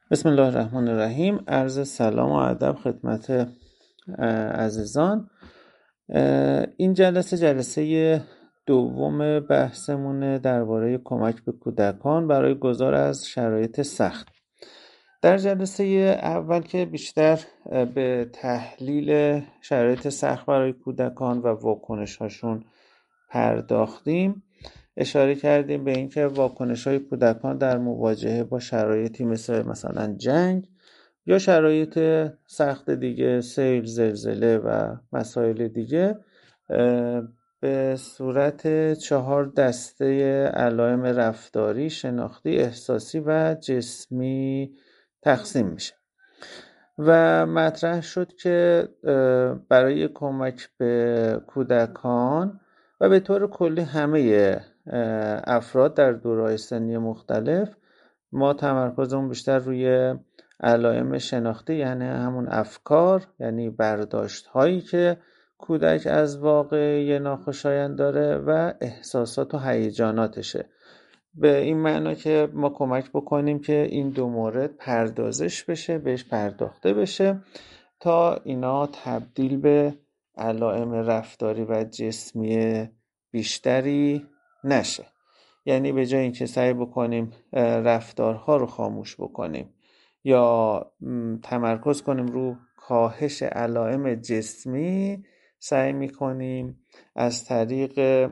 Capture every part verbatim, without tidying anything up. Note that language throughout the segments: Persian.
بسم الله الرحمن الرحیم. عرض سلام و ادب خدمت عزیزان. این جلسه جلسه دوم بحثمونه درباره کمک به کودکان برای گذار از شرایط سخت. در جلسه اول که بیشتر به تحلیل شرایط سخت برای کودکان و واکنش هاشون پرداختیم، اشاره کردیم به اینکه واکنش‌های کودکان در مواجهه با شرایطی مثل مثلا جنگ یا شرایط سخت دیگه، سیل، زلزله و مسائل دیگه، به صورت چهار دسته علائم رفتاری، شناختی، احساسی و جسمی تقسیم میشه و مطرح شد که برای کمک به کودکان و به طور کلی همه افراد در دوره‌های سنی مختلف ما تمرکزمون بیشتر روی علائم شناختی، یعنی همون افکار، یعنی برداشت هایی که کودک از واقعه ناخوشایند داره و احساسات و هیجاناتشه. به این معنا که ما کمک بکنیم که این دو مورد پردازش بشه، بهش پرداخته بشه تا اینا تبدیل به علائم رفتاری و جسمی بیشتری نشه. یعنی به جای اینکه سعی بکنیم رفتارها رو خاموش بکنیم یا تمرکز کنیم رو کاهش علائم جسمی، سعی میکنیم از طریق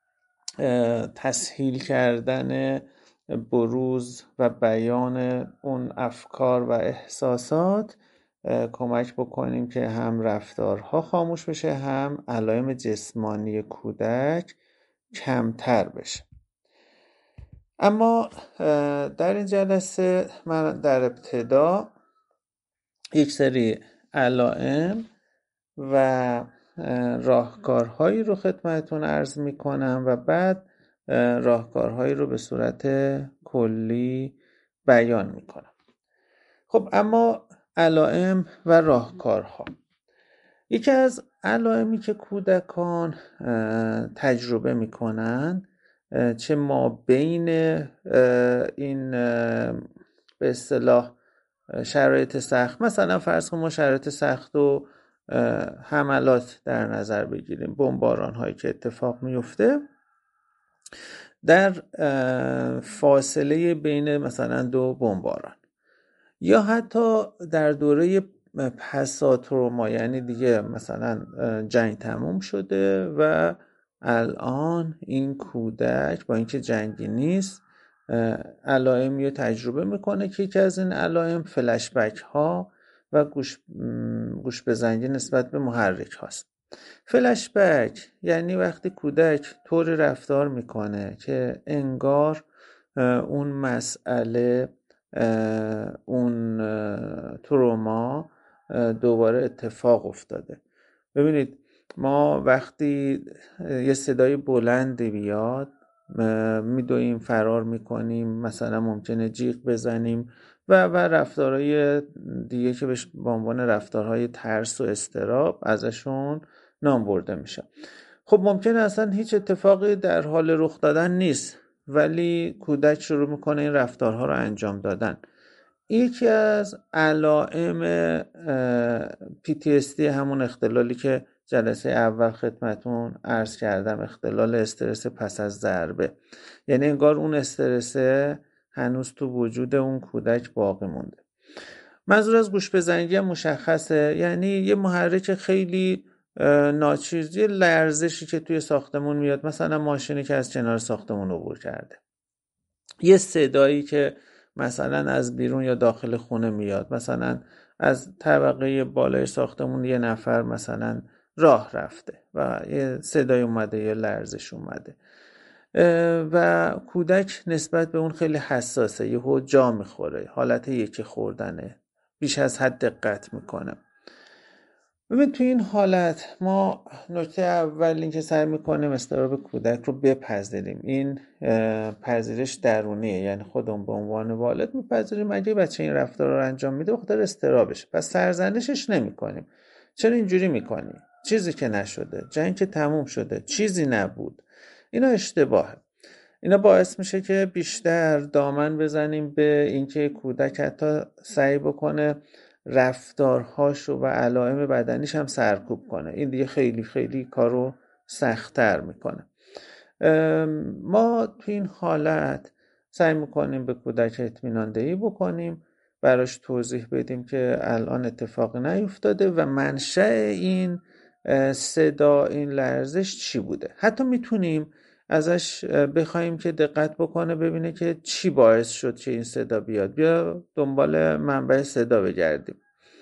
تسهیل کردن بروز و بیان اون افکار و احساسات کمک بکنیم که هم رفتارها خاموش بشه، هم علائم جسمانی کودک کمتر بشه. اما در این جلسه من در ابتدا یک سری علائم و راهکارهایی رو خدمتتون عرض میکنم و بعد راهکارهایی رو به صورت کلی بیان میکنم. خب اما علائم و راهکارها، یکی از علائمی که کودکان تجربه میکنن چه ما بین این به اصطلاح شرایط سخت، مثلا فرض کنیم ما شرایط سخت و حملات در نظر بگیریم، بمباران هایی که اتفاق میفته در فاصله بین مثلا دو بمباران، یا حتی در دوره پساتروما، یعنی دیگه مثلا جنگ تموم شده و الان این کودک با اینکه جنگی نیست علائمی رو تجربه میکنه که یکی از این علائم فلش بک ها و گوش گوش بزنگی نسبت به محرک هاست. فلش بک یعنی وقتی کودک طوری رفتار میکنه که انگار اون مسئله، اون تروما دوباره اتفاق افتاده. ببینید ما وقتی یه صدای بلندی بیاد میدویم، فرار میکنیم، مثلا ممکنه جیغ بزنیم و و رفتارهای دیگه که به عنوان رفتارهای ترس و اضطراب ازشون نام برده میشه. خب ممکنه اصلا هیچ اتفاقی در حال رخ دادن نیست ولی کودک شروع میکنه این رفتارها رو انجام دادن. یکی از علائم پی تی اس دی، همون اختلالی که جلسه اول خدمتون عرض کردم، اختلال استرس پس از ضربه، یعنی انگار اون استرس هنوز تو وجود اون کودک باقی مونده. منظور از گوش بزنگی مشخصه، یعنی یه محرک خیلی ناچیز، یه لرزشی که توی ساختمون میاد، مثلا ماشینی که از کنار ساختمون عبور کرده، یه صدایی که مثلا از بیرون یا داخل خونه میاد، مثلا از طبقه بالای ساختمون یه نفر مثلا راه رفته و یه صدای اومده، یه لرزش اومده و کودک نسبت به اون خیلی حساسه، یهو جا میخوره، حالت یکی خوردنه، بیش از حد دقت میکنه. ببین تو این حالت ما نکته اول این که سعی میکنیم اضطراب کودک رو بپذیریم. این پذیرش درونیه، یعنی خودمون به عنوان والد میپذیریم اگه بچه این رفتار رو انجام میده بخاطر اضطرابش، پس سرزنشش نمیکنیم. چرا اینجوری میکنی؟ چیزی که نشده، جنگ که تموم شده، چیزی نبود. اینا اشتباهه. اینا باعث میشه که بیشتر دامن بزنیم به اینکه کودک حتی سعی بکنه رفتارهاشو و علائم بدنیش هم سرکوب کنه. این دیگه خیلی خیلی کارو سخت‌تر میکنه. ما تو این حالت سعی میکنیم به کودک اطمینان دهی بکنیم، براش توضیح بدیم که الان اتفاقی نیفتاده و منشأ این صدا، این لرزش چی بوده. حتی میتونیم ازش بخوایم که دقت بکنه ببینه که چی باعث شد که این صدا بیاد، بیا دنبال منبع صدا بگردیم.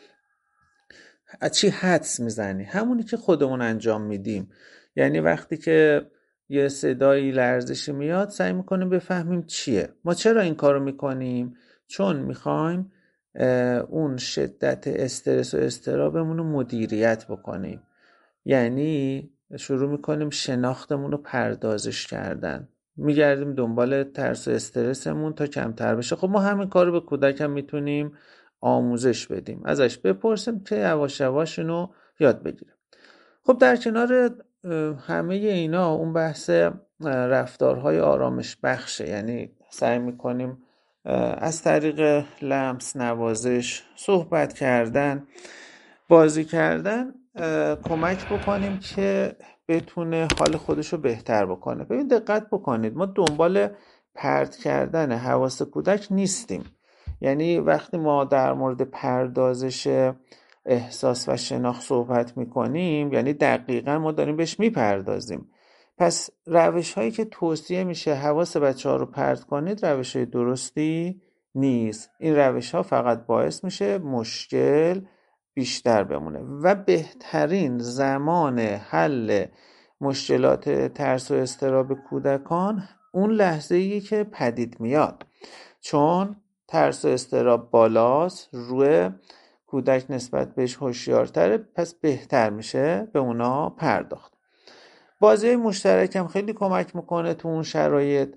از چی حدس میزنی؟ همونی که خودمون انجام میدیم. یعنی وقتی که یه صدایی لرزشی میاد سعی میکنیم بفهمیم چیه. ما چرا این کارو میکنیم؟ چون میخوایم اون شدت استرس و اضطرابمون رو مدیریت بکنیم. یعنی شروع میکنیم شناختمون رو پردازش کردن، میگردیم دنبال ترس و استرسمون تا کمتر بشه. خب ما همین کارو به کودک هم میتونیم آموزش بدیم، ازش بپرسیم که یواش یواش اینو یاد بگیره. خب در کنار همه اینا اون بحث رفتارهای آرامش بخشه، یعنی سعی میکنیم از طریق لمس، نوازش، صحبت کردن، بازی کردن کمک بکنیم که بتونه حال خودشو بهتر بکنه. ببین دقت بکنید، ما دنبال پرت کردن حواس کودک نیستیم. یعنی وقتی ما در مورد پردازش احساس و شناخت صحبت میکنیم یعنی دقیقاً ما داریم بهش میپردازیم. پس روش هایی که توصیه میشه حواس بچه ها رو پرت کنید روش های درستی نیست. این روش ها فقط باعث میشه مشکل بیشتر بمونه و بهترین زمان حل مشکلات ترس و اضطراب کودکان اون لحظه‌ایه که پدید میاد، چون ترس و اضطراب بالاست، روی کودک نسبت بهش هوشیارتره، پس بهتر میشه به اونا پرداخت. بازی مشترک هم خیلی کمک میکنه تو اون شرایط،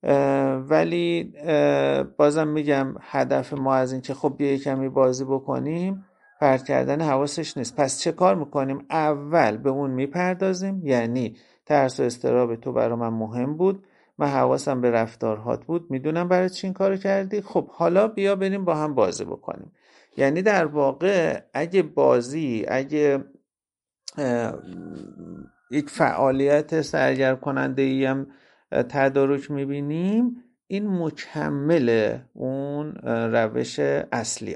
ولی بازم میگم هدف ما از این که خب بیا کمی بازی بکنیم پرت کردن حواسش نیست. پس چه کار میکنیم؟ اول به اون میپردازیم، یعنی ترس و اضطراب تو برای من مهم بود، من حواسم به رفتارهات بود، میدونم برای چی این کارو کردی، خب حالا بیا بریم با هم بازی بکنیم. یعنی در واقع اگه بازی، اگه یک فعالیت سرگرم کننده ای هم تدارک میبینیم، این مکمل اون روش اصلیه.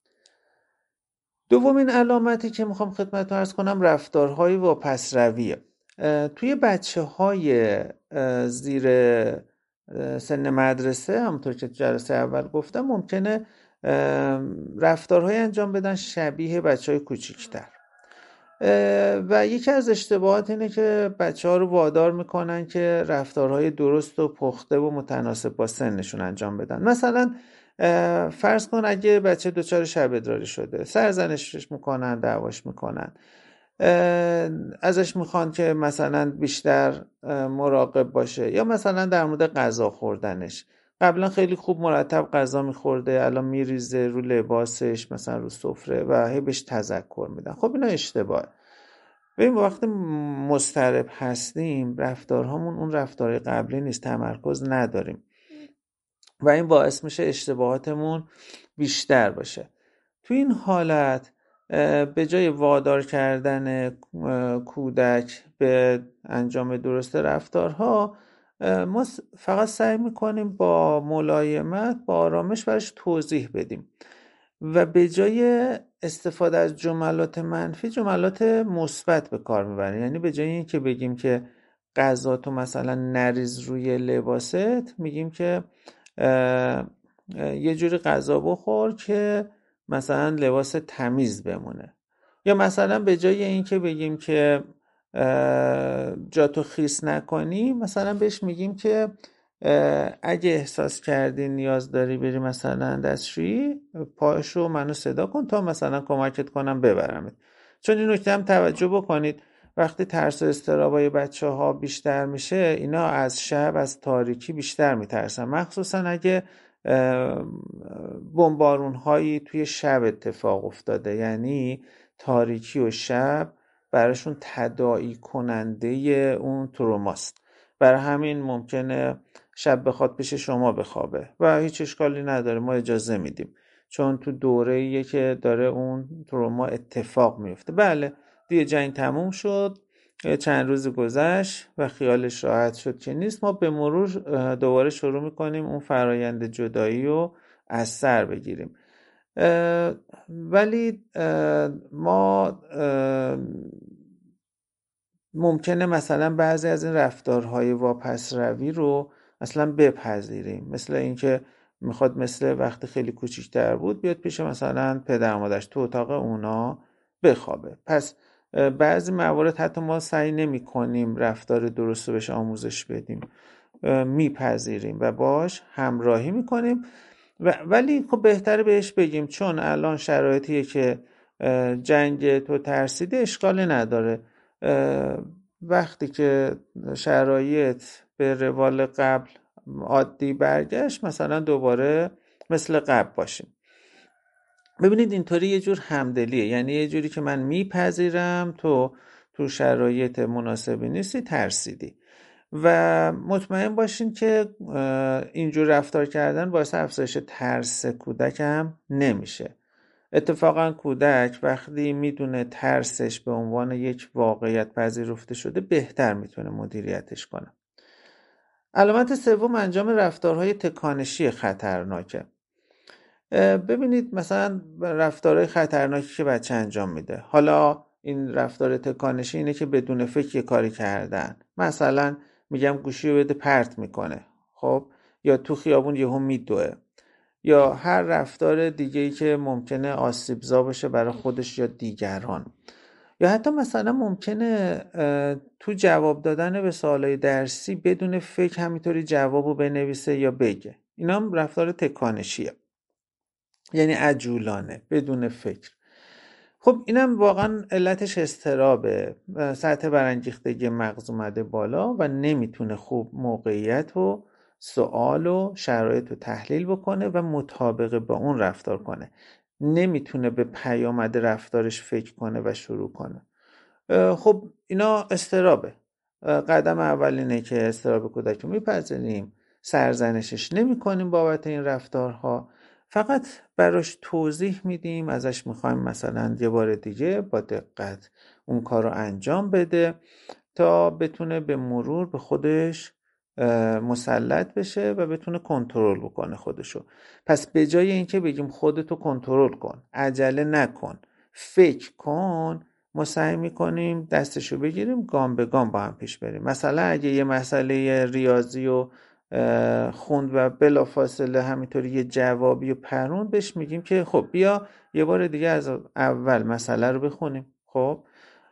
دومین علامتی که میخوام خدمتتون عرض کنم رفتارهای واپسرویه. توی بچه های زیر سن مدرسه همونطور که جلسه اول گفتم ممکنه رفتارهای انجام بدن شبیه بچه های کوچیکتر و یکی از اشتباهات اینه که بچه ها رو وادار میکنن که رفتارهای درست و پخته و متناسب با سنشون انجام بدن. مثلا فرض کن اگه بچه دچار شب ادراری شده، سرزنشش میکنن، دعواش میکنن، ازش میخوان که مثلا بیشتر مراقب باشه، یا مثلا در مورد غذا خوردنش، قبلا خیلی خوب مرتب غذا میخورده، الان میریزه رو لباسش، مثلا رو سفره و هی بهش تذکر میدن. خب اینا اشتباهه. ببین وقتی مضطرب هستیم رفتارهامون اون رفتار قبلی نیست، تمرکز نداریم و این باعث میشه اشتباهاتمون بیشتر باشه. تو این حالت به جای وادار کردن کودک به انجام درست رفتارها، ما فقط سعی میکنیم با ملایمت، با آرامش برش توضیح بدیم و به جای استفاده از جملات منفی جملات مثبت به کار میبریم. یعنی به جای این که بگیم که غذا تو مثلا نریز روی لباست، میگیم که یه جوری غذا بخور که مثلا لباس تمیز بمونه. یا مثلا به جای این که بگیم که جاتو خیس نکنی، مثلا بهش میگیم که اگه احساس کردی نیاز داری بری مثلا دستشویی، پاشو منو صدا کن تا مثلا کمکت کنم ببرمت. چون این نکته هم توجه بکنید، وقتی ترس و اضطرابای بچه ها بیشتر میشه، اینا از شب، از تاریکی بیشتر میترسن، مخصوصا اگه بمبارون هایی توی شب اتفاق افتاده. یعنی تاریکی و شب براشون تداعی کننده اون تروماست. برای همین ممکنه شب بخواد پیش شما بخوابه و هیچ اشکالی نداره، ما اجازه میدیم، چون تو دوره‌ایه که داره اون تروما اتفاق میفته. بله دیگه جنگ تموم شد، چند روز گذشت و خیالش راحت شد که نیست، ما به مرور دوباره شروع میکنیم اون فرایند جدایی رو از سر بگیریم. ولی ما ممکنه مثلا بعضی از این رفتارهای واپس روی رو اصلا بپذیریم، مثل اینکه میخواد مثل وقتی خیلی کوچیک‌تر بود بیاد پیش مثلا پدر مادرش تو اتاق اونا بخوابه. پس بعضی موارد حتی ما سعی نمی کنیم رفتار درست رو بهش آموزش بدیم، میپذیریم و باش همراهی میکنیم. ولی خب بهتره بهش بگیم چون الان شرایطیه که جنگ تو ترسیده، اشکالی نداره، وقتی که شرایط به روال قبل عادی برگشت مثلا دوباره مثل قبل باشیم. ببینید اینطوری یه جور همدلیه، یعنی یه جوری که من میپذیرم تو تو شرایط مناسبی نیستی، ترسیدی، و مطمئن باشین که اینجور رفتار کردن باعث افزایش ترس کودک هم نمیشه. اتفاقا کودک وقتی میدونه ترسش به عنوان یک واقعیت پذیرفته شده، بهتر میتونه مدیریتش کنه. علامت سوم انجام رفتارهای تکانشی خطرناکه. ببینید مثلا رفتارهای خطرناکی که بچه انجام میده، حالا این رفتار تکانشی اینه که بدون فکر کاری کردن، مثلا میگم گوشی رو بده پرت میکنه، خب، یا تو خیابون یهو میدوه، یا هر رفتار دیگه‌ای که ممکنه آسیبزا باشه برای خودش یا دیگران، یا حتی مثلا ممکنه تو جواب دادن به سوالای درسی بدون فکر همینطوری جوابو بنویسه یا بگه. اینا هم رفتار تکانشیه، یعنی عجولانه بدون فکر. خب اینم واقعا علتش اضطرابه، سطح برانگیختگی مغز اومده بالا و نمیتونه خوب موقعیت و سوال و شرایط رو تحلیل بکنه و مطابق با اون رفتار کنه، نمیتونه به پیامد رفتارش فکر کنه و شروع کنه. خب اینا اضطرابه. قدم اول اینه که اضطراب کودک رو میپذیریم، سرزنشش نمی کنیم بابت این رفتارها، فقط براش توضیح میدیم، ازش میخوایم مثلا یه بار دیگه با دقت اون کار رو انجام بده تا بتونه به مرور به خودش مسلط بشه و بتونه کنترل بکنه خودشو. پس به جای اینکه بگیم خودتو کنترل کن، عجله نکن، فکر کن، ما سعی میکنیم دستشو بگیریم، گام به گام با هم پیش بریم. مثلا اگه یه مسئله ریاضی و خوند و بلافاصله همینطوری یه جوابی و پروند، بهش میگیم که خب بیا یه بار دیگه از اول مسئله رو بخونیم، خب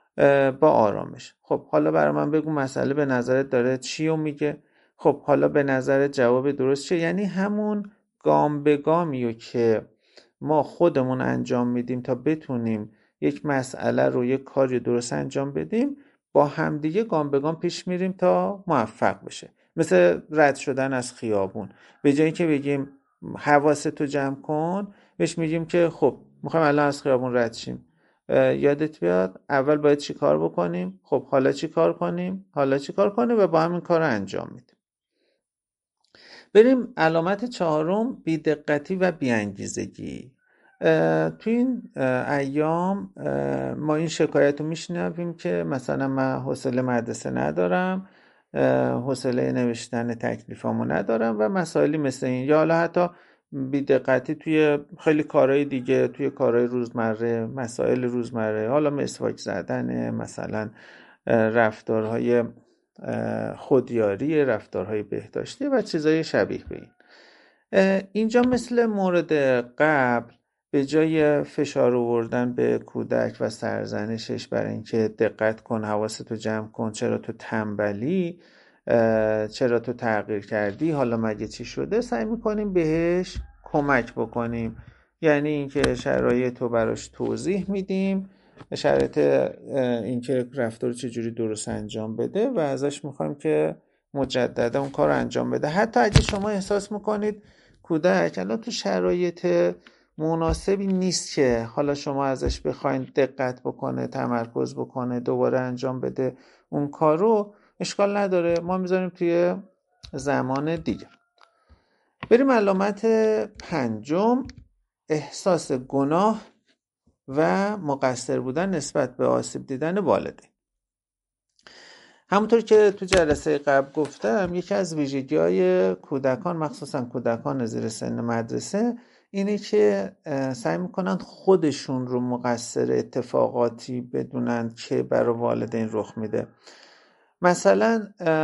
با آرامش. خب حالا برای من بگو مسئله به نظرت داره چی رو میگه، خب حالا به نظرت جواب درست چیه. یعنی همون گام به گامیو که ما خودمون انجام میدیم تا بتونیم یک مسئله رو یک کاری درست انجام بدیم، با همدیگه گام به گام پیش میریم تا موفق بشه. مثل رد شدن از خیابون، به جایی که بگیم حواستو جمع کن، بهش میگیم که خب میخوایم الان از خیابون رد شیم، یادت بیاد اول باید چی کار بکنیم، خب حالا چی کار کنیم، حالا چی کار کنیم، و با همین کار رو انجام میدیم. بریم علامت چهارم، بی‌دقتی و بی‌انگیزگی. تو این ایام ما این شکایت رو میشنویم که مثلا من حوصله مدرسه ندارم، حوصله نوشتن تکلیفامو ندارم و مسائلی مثل این، یا حالا حتی بی‌دقتی توی خیلی کارهای دیگه، توی کارهای روزمره، مسائل روزمره، حالا مسواک زدن، مثلا رفتارهای خودیاری، رفتارهای بهداشتی و چیزای شبیه به این. اینجا مثل مورد قبل به جای فشار آوردن به کودک و سرزنشش برای اینکه دقت کن، حواستو جمع کن، چرا تو تنبلی، چرا تو تغییر کردی، حالا مگه چی شده، سعی میکنیم بهش کمک بکنیم. یعنی اینکه شرایط رو براش توضیح میدیم، شرایط اینکه رفتار چجوری درست انجام بده و ازش میخوایم که مجددا اون کار رو انجام بده. حتی اگه شما احساس میکنید کودک الان تو شرایط مناسبی نیست که حالا شما ازش بخواید دقت بکنه، تمرکز بکنه، دوباره انجام بده اون کار رو، اشکال نداره، ما میذاریم توی زمان دیگه. بریم علامت پنجم، احساس گناه و مقصر بودن نسبت به آسیب دیدن والدین. همونطور که تو جلسه قبل گفتم، یکی از ویژگی‌های کودکان، مخصوصا کودکان زیر سن مدرسه، اینه که سعی میکنن خودشون رو مقصر اتفاقاتی بدونن که برای والدین رخ میده. مثلا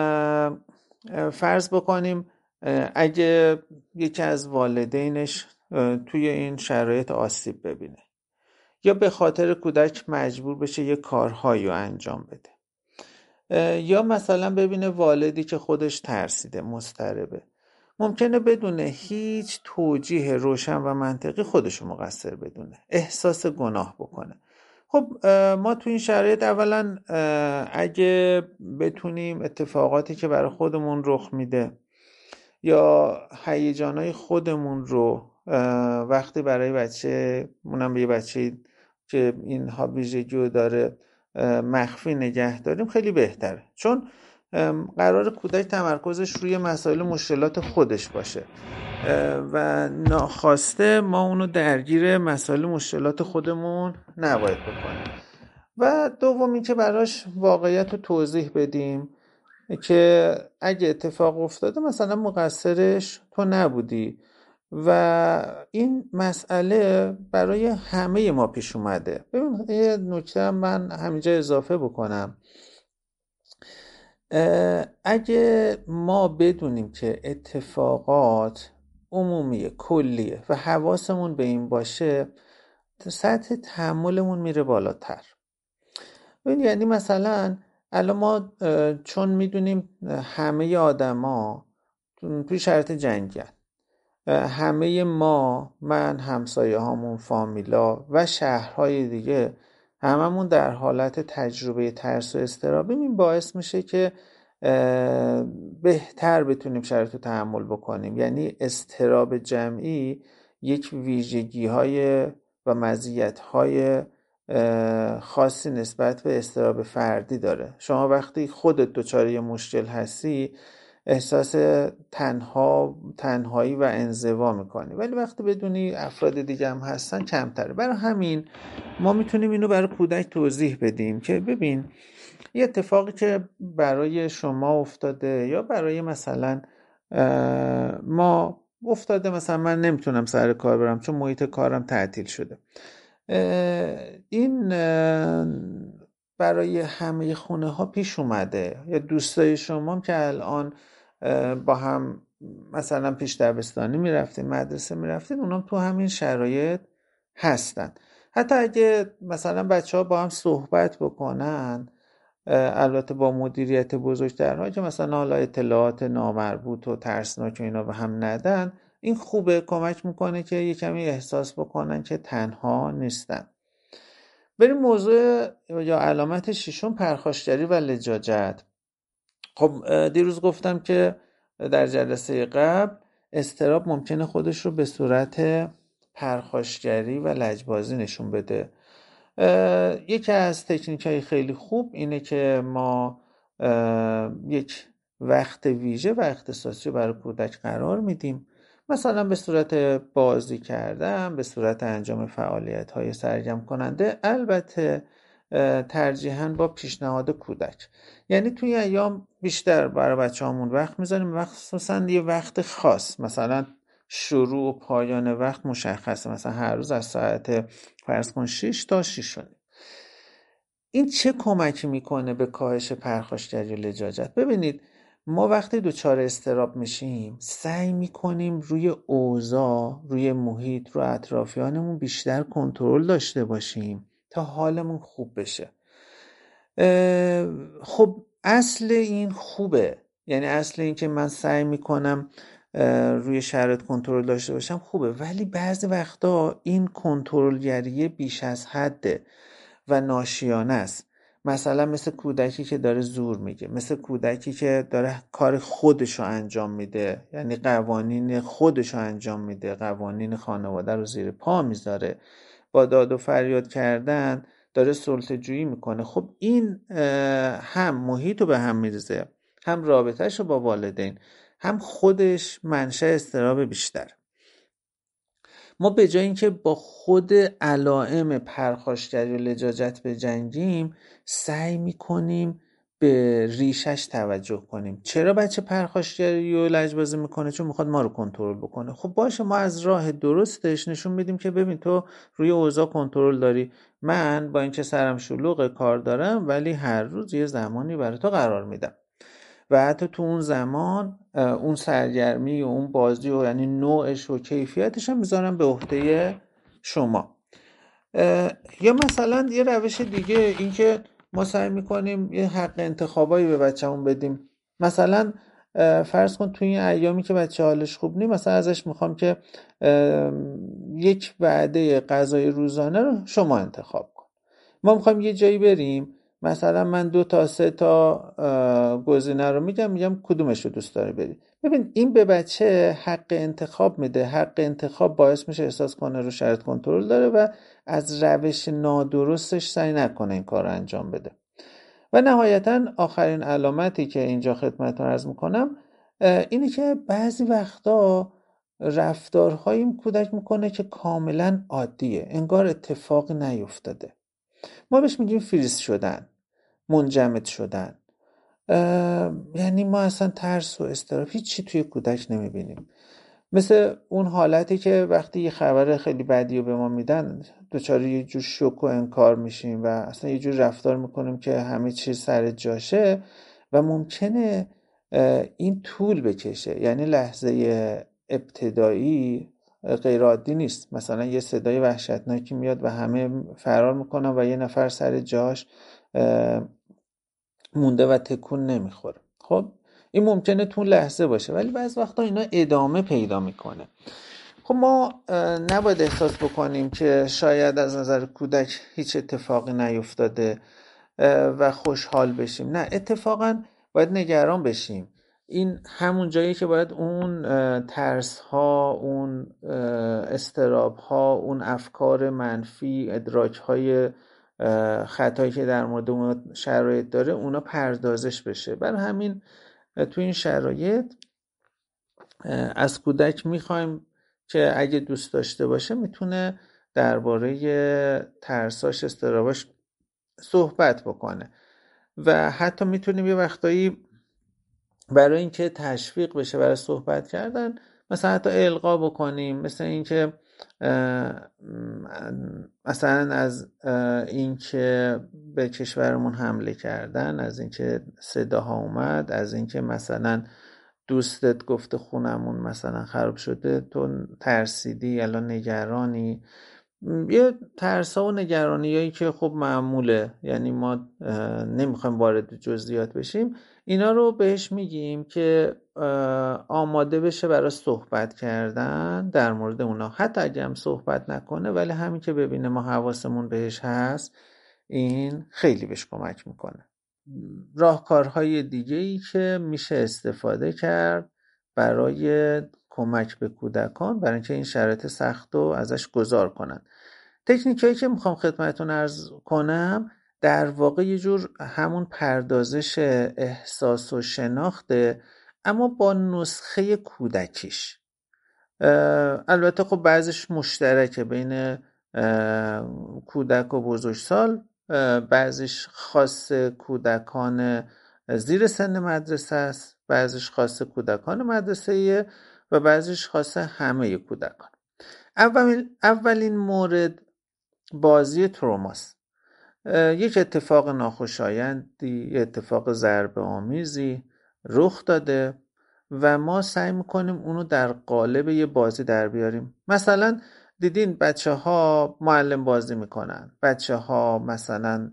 فرض بکنیم اگه یکی از والدینش توی این شرایط آسیب ببینه یا به خاطر کودک مجبور بشه یه کارهایی رو انجام بده، یا مثلا ببینه والدی که خودش ترسیده، مضطربه، ممکنه بدون هیچ توجیه روشن و منطقی خودشو مقصر بدونه، احساس گناه بکنه. خب ما تو این شرایط اولا اگه بتونیم اتفاقاتی که برای خودمون رخ میده یا هیجانای خودمون رو وقتی برای بچه، اونم یه بچه که اینها ویژگی رو داره، مخفی نگه داریم، خیلی بهتره، چون قرار کودک تمرکزش روی مسائل مشکلات خودش باشه و ناخواسته ما اونو درگیر مسائل مشکلات خودمون نباید بکنیم. و دومی که براش واقعیت رو توضیح بدیم که اگه اتفاق افتاده مثلا مقصرش تو نبودی و این مسئله برای همه ما پیش اومده. ببین یه نکته من همینجا اضافه بکنم، اگه ما بدونیم که اتفاقات عمومیه، کلیه و حواسمون به این باشه، سطح تحملمون میره بالاتر. ببین یعنی مثلا الان ما چون میدونیم همه آدما توی شرایط جنگی هستن، همه ما، من، همسایه هامون، فامیلا و شهرهای دیگه، هممون در حالت تجربه ترس و اضطراب، این باعث میشه که بهتر بتونیم شرایط رو تحمل بکنیم. یعنی اضطراب جمعی یک ویژگی های و مزیت های خاصی نسبت به اضطراب فردی داره. شما وقتی خودت دچار یه مشکل هستی احساس تنها تنهایی و انزوا میکنی، ولی وقتی بدونی افراد دیگه هم هستن کمتره. برای همین ما میتونیم اینو برای کودک توضیح بدیم که ببین یه اتفاقی که برای شما افتاده یا برای مثلا ما افتاده، مثلا من نمیتونم سر کار برم چون محیط کارم تعطیل شده، این برای همه خونه ها پیش اومده. یا دوستای شما که الان با هم مثلا پیش دبستانی میرفتین، مدرسه میرفتین، اونام تو همین شرایط هستن. حتی اگه مثلا بچه ها با هم صحبت بکنن، البته با مدیریت بزرگترها که مثلا حالا اطلاعات نامربوط و ترسناک و اینا به هم ندن، این خوبه، کمک میکنه که یه کمی احساس بکنن که تنها نیستن. بریم موضوع یا علامت ششم، پرخاشگری و لجاجت. خب دیروز گفتم که در جلسه قبل اضطراب ممکنه خودش رو به صورت پرخاشگری و لجبازی نشون بده. یکی از تکنیک‌های خیلی خوب اینه که ما یک وقت ویژه و اختصاصی برای کودک قرار میدیم، مثلا به صورت بازی کردن، به صورت انجام فعالیت‌های سرگرم کننده، البته ترجیحاً با پیشنهاد کودک. یعنی توی ایام بیشتر برای بچه‌هامون وقت میذاریم، مخصوصاً یه وقت خاص، مثلا شروع و پایان وقت مشخصه، مثلا هر روز از ساعت فرض کن شش تا شش و نیم. این چه کمکی میکنه به کاهش پرخاشگری و لجاجت؟ ببینید ما وقتی دچار اضطراب میشیم سعی میکنیم روی اوضاع، روی محیط، رو اطرافیانمون بیشتر کنترل داشته باشیم تا حالمون خوب بشه. خب اصل این خوبه، یعنی اصل این که من سعی میکنم روی شرایط کنترل داشته باشم خوبه، ولی بعضی وقتا این کنترلگری بیش از حده و ناشیانه است. مثلا مثل کودکی که داره زور میگه، مثل کودکی که داره کار خودشو انجام میده، یعنی قوانین خودشو انجام میده، قوانین خانواده رو زیر پا میذاره، با داد و فریاد کردن داره سلطه جویی میکنه. خب این هم محیط رو به هم میریزه، هم رابطهش رو با والدین، هم خودش منشأ اضطراب بیشتر. ما به جای اینکه با خود علائم پرخاشگری و لجاجت بجنگیم، سعی میکنیم به ریشش توجه کنیم. چرا بچه پرخاشگری و لجبازی میکنه؟ چون میخواد ما رو کنترل بکنه. خب باشه، ما از راه درستش نشون بدیم که ببین تو روی اوضاع کنترل داری، من با اینکه سرم شلوغ کار دارم ولی هر روز یه زمانی برای تو قرار میدم و حتی تو اون زمان اون سرگرمی و اون بازی و یعنی نوعش و کیفیتش هم میذارم به عهده شما. یا مثلا یه روش دیگه این که ما سعی میکنیم یه حق انتخابایی به بچه‌مون بدیم. مثلا فرض کن تو این ایامی که بچه حالش خوب نیست، مثلا ازش میخوام که یک وعده غذای روزانه رو شما انتخاب کن. ما میخوایم یه جایی بریم، مثلا من دو تا سه تا گزینه رو میگم میگم کدومش رو دوست داری بری. ببین این به بچه حق انتخاب میده. حق انتخاب باعث میشه احساس کنه رو شرایط کنترل داره و از روش نادرستش سعی نکنه این کار رو انجام بده. و نهایتا آخرین علامتی که اینجا خدمتتون عرض میکنم اینه که بعضی وقتا رفتارهایی این کودک میکنه که کاملا عادیه، انگار اتفاقی نیفتاده. ما بهش میگیم فریز شدن، منجمد شدن. یعنی ما اصلا ترس و اضطراب هیچی توی کودک نمیبینیم. مثل اون حالتی که وقتی یه خبر خیلی بدی رو به ما میدن دچار یه جور شوک و انکار میشیم و اصلا یه جور رفتار میکنیم که همه چیز سر جاشه و ممکنه این طول بکشه. یعنی لحظه ابتدایی غیر عادی نیست، مثلا یه صدای وحشتناکی میاد و همه فرار میکنن و یه نفر سر جاش مونده و تکون نمیخوره. خب این ممکنه تو لحظه باشه ولی بعض وقتا اینا ادامه پیدا میکنه. خب ما نباید احساس بکنیم که شاید از نظر کودک هیچ اتفاقی نیفتاده و خوشحال بشیم. نه، اتفاقا باید نگران بشیم. این همون جایی که باید اون ترس ها، اون اضطراب ها، اون افکار منفی، ادراک های خطایی که در مورد اون شرایط داره اونا پردازش بشه. برای همین تو این شرایط از کودک میخوایم که اگه دوست داشته باشه میتونه درباره ترساش، اضطراباش صحبت بکنه و حتی میتونیم یه وقتایی برای اینکه تشویق بشه برای صحبت کردن مثلا حتی القا بکنیم، مثل اینکه مثلا از اینکه به کشورمون حمله کردن، از اینکه صداها اومد، از اینکه مثلا دوستت گفته خونمون مثلا خراب شده تو ترسیدی الان نگرانی. یه ترسا و نگرانی هایی که خب معموله، یعنی ما نمیخوایم وارد جزئیات بشیم، اینا رو بهش میگیم که آماده بشه برای صحبت کردن در مورد اونا. حتی اگه هم صحبت نکنه ولی همین که ببینه ما حواسمون بهش هست این خیلی بهش کمک میکنه. راهکارهای دیگه‌ای که میشه استفاده کرد برای کمک به کودکان برای اینکه این شرایط سخت رو ازش گذار کنن. تکنیکایی که میخوام خدمتتون عرض کنم در واقع یه جور همون پردازش احساس و شناخته، اما با نسخه کودکیش. البته خب بعضیش مشترکه بین کودک و بزرگسال، بعضیش خاص کودکان زیر سن مدرسه است، بعضیش خاص کودکان مدرسه‌ایه و بعضیش خاص همه کودکان. اولین اولین مورد بازی تروماست. یک اتفاق ناخوشایندی، اتفاق ضربه آمیزی رخ داده و ما سعی میکنیم اونو در قالب یه بازی در بیاریم. مثلا دیدین بچه ها معلم بازی میکنن، بچه ها مثلا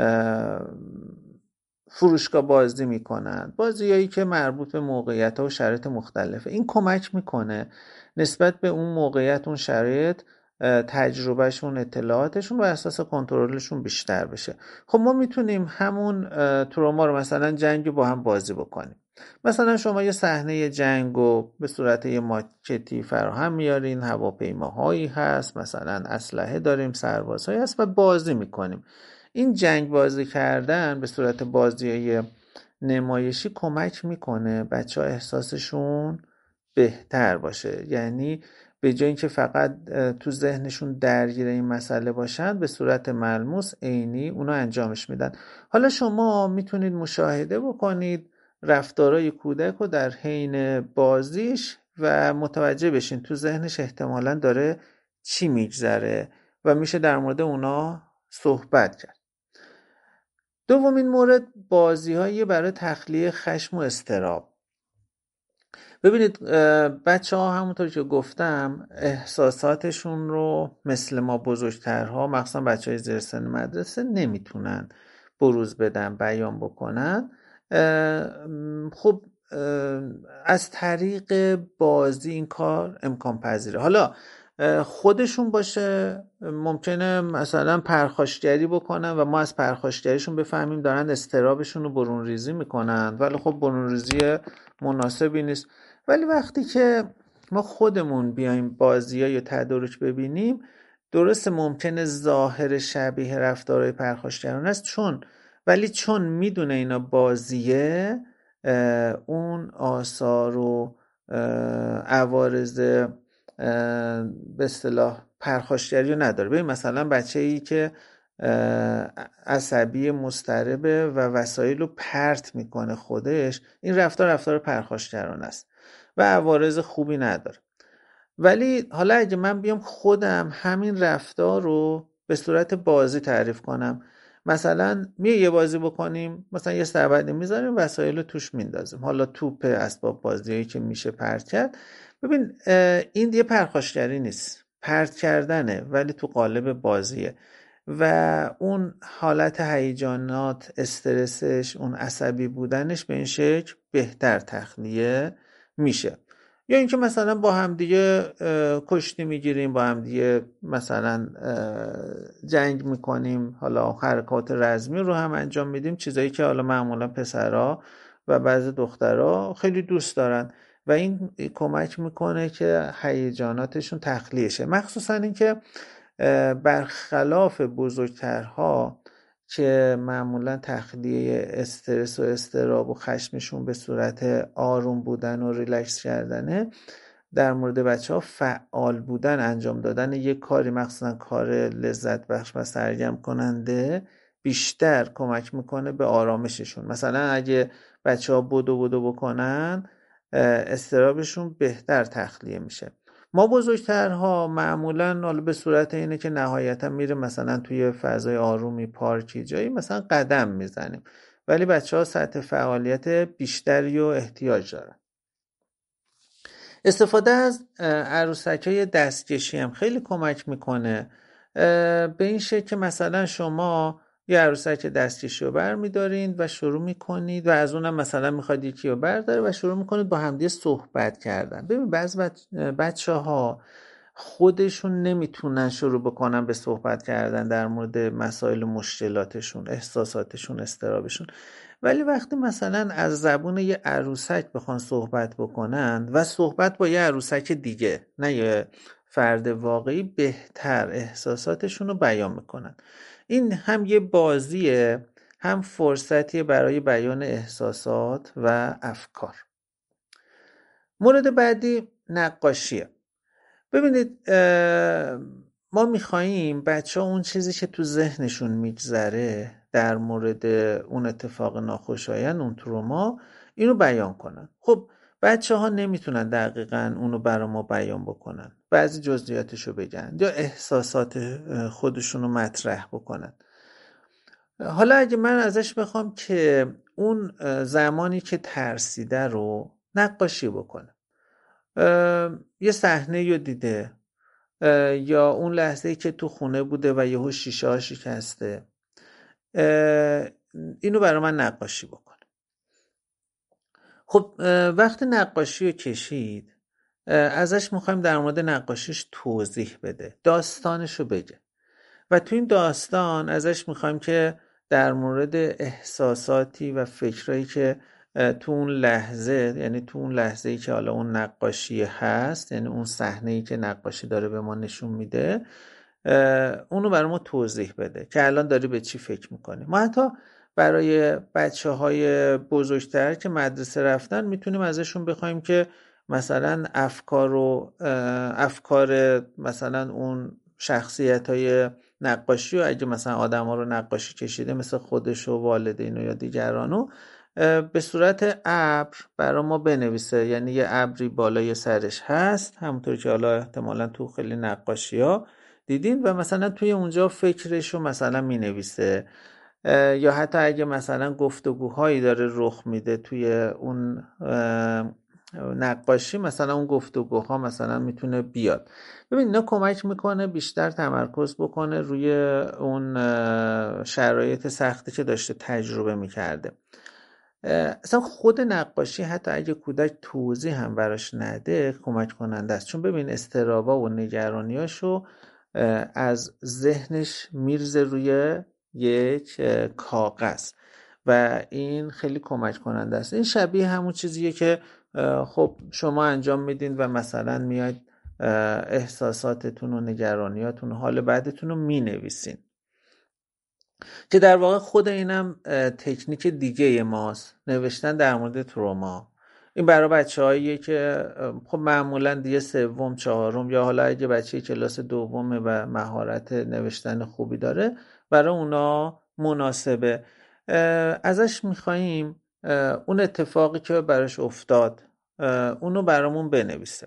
فروشگاه بازی میکنن، بازیایی که مربوط به موقعیت ها و شرایط مختلفه. این کمک میکنه نسبت به اون موقعیت، اون شرایط، تجربهشون، اطلاعاتشون و احساس کنترلشون بیشتر بشه. خب ما میتونیم همون تروما رو مثلا جنگ با هم بازی بکنیم. مثلا شما یه صحنه جنگ رو به صورت یه ماکتی فراهم میارین، هواپیماهایی هست، مثلا اسلحه داریم، سربازهایی هست و بازی میکنیم. این جنگ بازی کردن به صورت بازی نمایشی کمک میکنه بچه ها احساسشون بهتر باشه. یعنی به جای اینکه فقط تو ذهنشون درگیر این مسئله باشن، به صورت ملموس عینی اونو انجامش میدن. حالا شما میتونید مشاهده بکنید رفتارای کودک رو در حین بازیش و متوجه بشین تو ذهنش احتمالاً داره چی میگذره و میشه در مورد اونا صحبت کرد. دومین مورد، بازی‌هایی برای تخلیه خشم و اضطراب. ببینید بچه ها همونطور که گفتم احساساتشون رو مثل ما بزرگترها، مخصوصا بچه های زیر سن مدرسه، نمیتونن بروز بدن، بیان بکنن. خب از طریق بازی این کار امکان پذیره. حالا خودشون باشه ممکنه مثلا پرخاشگری بکنن و ما از پرخاشگریشون بفهمیم دارن اضطرابشون رو برون ریزی میکنن، ولی خب برون ریزی مناسبی نیست. ولی وقتی که ما خودمون بیایم بازی‌ها یا تدارک ببینیم، درست ممکنه ظاهر شبیه رفتارهای پرخاشگرانه است، چون ولی چون میدونه اینا بازیه، اون آثار و عوارض به اصطلاح پرخاشگری رو نداره. ببین مثلا بچه‌ای که عصبی مضطربه و وسایل رو پرت میکنه خودش، این رفتار رفتار پرخاشگرانه است و عوارض خوبی نداره. ولی حالا اگه من بیام خودم همین رفتار رو به صورت بازی تعریف کنم، مثلا میه یه بازی بکنیم، مثلا یه سبدی میذاریم وسایل رو توش میندازیم، حالا توپ، اسباب بازیایی که میشه پرت کرد. ببین این یه پرخاشگری نیست، پرت کردنه ولی تو قالب بازیه و اون حالت هیجانات، استرسش، اون عصبی بودنش به این شکل بهتر تخلیه میشه. یا اینکه مثلا با هم دیگه کشتی میگیریم، با هم دیگه مثلا جنگ میکنیم، حالا حرکات رزمی رو هم انجام میدیم، چیزایی که حالا معمولا پسرها و بعضی دخترها خیلی دوست دارن و این کمک میکنه که هیجاناتشون تخلیه شه. مخصوصا اینکه برخلاف بزرگترها که معمولا تخلیه استرس و اضطراب و خشمشون به صورت آروم بودن و ریلکس کردنه، در مورد بچه ها فعال بودن، انجام دادن یک کاری، مخصوصا کار لذت بخش و سرگرم کننده، بیشتر کمک میکنه به آرامششون. مثلا اگه بچه ها بدو بدو بکنن، اضطرابشون بهتر تخلیه میشه. ما بزرگترها معمولا حالا به صورت اینه که نهایتا میره مثلا توی فضای آرومی، پارکی، جایی مثلا قدم میزنیم، ولی بچه ها سطح فعالیت بیشتری و احتیاج دارن. استفاده از عروسک‌های دستکشی هم خیلی کمک میکنه، به این شکل که مثلا شما یه عروسک دستکشی رو بر میدارین و شروع میکنید و از اونم مثلا میخواید یکی رو برداره و شروع میکنید با همدیگه صحبت کردن. ببین بعض بچه ها خودشون نمیتونن شروع بکنن به صحبت کردن در مورد مسائل مشکلاتشون، احساساتشون، اضطرابشون، ولی وقتی مثلا از زبون یه عروسک بخوان صحبت بکنن و صحبت با یه عروسک دیگه، نه یه فرد واقعی، بهتر احساساتشون رو بیان میکنن. این هم یه بازیه، هم فرصتیه برای بیان احساسات و افکار. مورد بعدی نقاشیه. ببینید ما میخواییم بچه ها اون چیزی که تو ذهنشون میگذره در مورد اون اتفاق ناخوشایند، اون تروما، اینو بیان کنن. خب بچه ها نمیتونن دقیقاً اونو برای ما بیان بکنن، بعضی جزئیاتشو بگن یا احساسات خودشونو مطرح بکنن. حالا اگه من ازش بخوام که اون زمانی که ترسیده رو نقاشی بکنه، یه صحنه رو دیده، یا اون لحظه‌ای که تو خونه بوده و یهو شیشه ها شکسته، اینو برای من نقاشی بکنه. خب وقتی نقاشی رو کشید، ازش میخوایم در مورد نقاشیش توضیح بده، داستانش رو بگه و تو این داستان ازش میخوایم که در مورد احساساتی و فکرایی که تو اون لحظه، یعنی تو اون لحظه‌ای که حالا اون نقاشی هست، یعنی اون صحنه‌ای که نقاشی داره به ما نشون میده، اونو برای ما توضیح بده که الان داری به چی فکر میکنی. ما حتی برای بچه های بزرگتر که مدرسه رفتن میتونیم ازشون بخوایم که مثلا افکار و افکار مثلا اون شخصیت های نقاشی و اگه مثلا آدم ها رو نقاشی کشیده مثل خودش و والدین یا دیگرانو به صورت ابر برای ما بنویسه. یعنی یه ابری بالای سرش هست، همونطور که حالا احتمالا تو خیلی نقاشی ها دیدین، و مثلا توی اونجا فکرشو مثلا می نویسه. یا حتی اگه مثلا گفتگوهایی داره رخ میده توی اون نقاشی، مثلا اون گفتگوها مثلا میتونه بیاد. ببین اینا کمک میکنه بیشتر تمرکز بکنه روی اون شرایط سختی که داشته تجربه میکرده. اصلا خود نقاشی حتی اگه کودک توضیح هم براش نده کمک کننده است، چون ببین استرابا و نگرانیاشو از ذهنش میرزه روی یک کاغذ و این خیلی کمک کننده است. این شبیه همون چیزیه که خب شما انجام میدین و مثلا میاید احساساتتون و نگرانیاتون و حال بعدتون رو مینویسین، که در واقع خود اینم تکنیک دیگه ماست، نوشتن در مورد تروما. این برای بچه‌هاییه که خب معمولا دیگه سوم چهارم یا حالا اگه بچه کلاس دومه و مهارت نوشتن خوبی داره برای اونا مناسبه. ازش میخواییم اون اتفاقی که براش افتاد اونو برامون بنویسه.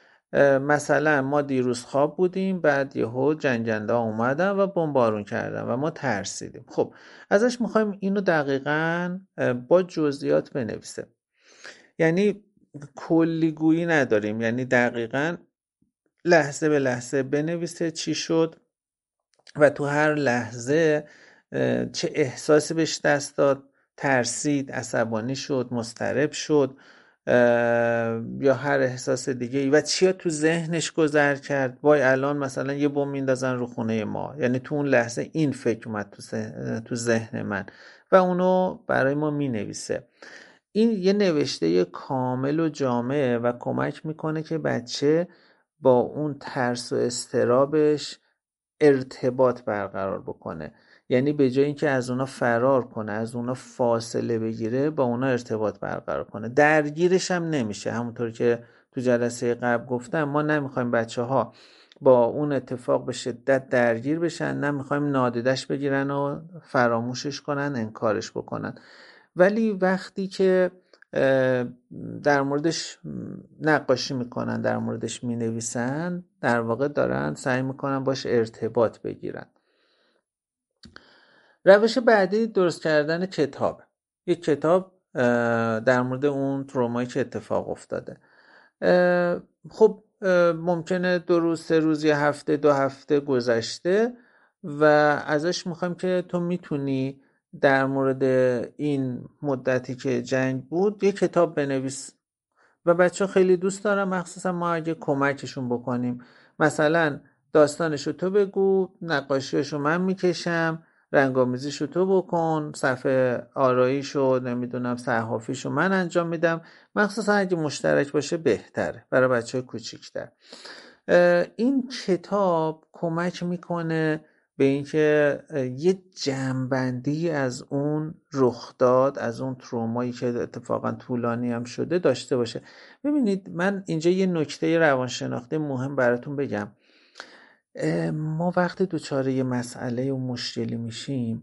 مثلا ما دیروز خواب بودیم، بعد یهو جنگنده ها اومدن و بمبارون کردن و ما ترسیدیم. خب ازش میخوایم اینو دقیقاً با جزئیات بنویسه. یعنی کلیگویی نداریم، یعنی دقیقاً لحظه به لحظه بنویسه چی شد و تو هر لحظه چه احساسی بهش دست داد، ترسید، عصبانی شد، مضطرب شد یا هر احساس دیگه ای، و چیا تو ذهنش گذر کرد. وای الان مثلا یه بم میندازن رو خونه ما، یعنی تو اون لحظه این فکر اومد تو ذهن من و اونو برای ما می نویسه. این یه نوشته کامل و جامع و کمک میکنه که بچه با اون ترس و اضطرابش ارتباط برقرار بکنه. یعنی به جای اینکه از اونا فرار کنه، از اونا فاصله بگیره، با اونا ارتباط برقرار کنه. درگیرش هم نمیشه. همونطور که تو جلسه قبل گفتم ما نمیخوایم بچه ها با اون اتفاق به شدت درگیر بشن، نمیخوایم نادیدش بگیرن و فراموشش کنن، انکارش بکنن. ولی وقتی که در موردش نقاشی میکنن، در موردش مینویسن، در واقع دارن سعی میکنن باش ارتباط بگیرن. روش بعدی درست کردن کتاب. یک کتاب در مورد اون ترومایی که اتفاق افتاده. خب ممکنه دو روز، سه روز، یه هفته، دو هفته گذشته و ازش میخوایم که تو میتونی در مورد این مدتی که جنگ بود یه کتاب بنویس. و بچه ها خیلی دوست دارن، مخصوصا ما اگه کمکشون بکنیم. مثلا داستانشو تو بگو، نقاشیشو من میکشم، رنگامیزیشو تو بکن، صفحه آراییشو نمیدونم صحافیشو من انجام میدم. مخصوصا اگه مشترک باشه بهتره برای بچه های کوچیکتر. این کتاب کمک میکنه به اینکه یه جمع‌بندی از اون رخداد، از اون ترومایی که اتفاقا طولانی هم شده داشته باشه. ببینید من اینجا یه نکته روانشناختی مهم براتون بگم. ما وقتی دچار یه مسئله و مشکلی میشیم،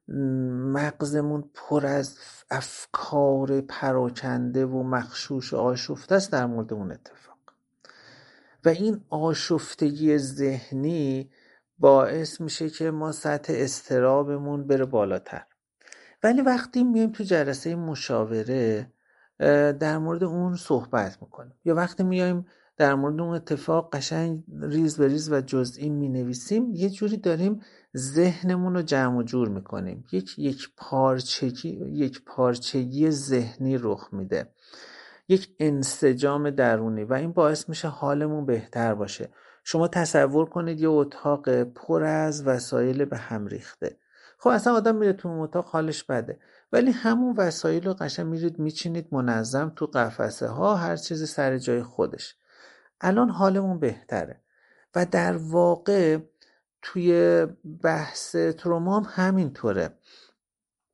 مغزمون پر از افکار پراکنده و مغشوش و آشفته است در مورد اون اتفاق، و این آشفتگی ذهنی باعث میشه که ما سطح اضطرابمون بره بالاتر. ولی وقتی میایم تو جلسه مشاوره در مورد اون صحبت میکنیم، یا وقتی میایم در مورد اون اتفاق قشنگ ریز به ریز و جزئی مینویسیم، یه جوری داریم ذهنمون رو جمع و جور میکنیم. یک یک پارچگی یک پارچگی ذهنی رخ میده، یک انسجام درونی، و این باعث میشه حالمون بهتر باشه. شما تصور کنید یه اتاق پر از وسایل به هم ریخته. خب اصلا آدم میره تو اون اتاق حالش بده، ولی همون وسایل رو قشنگ میرید میچینید منظم تو قفسه ها، هر چیزی سر جای خودش. الان حالمون بهتره. و در واقع توی بحث تروما هم همینطوره.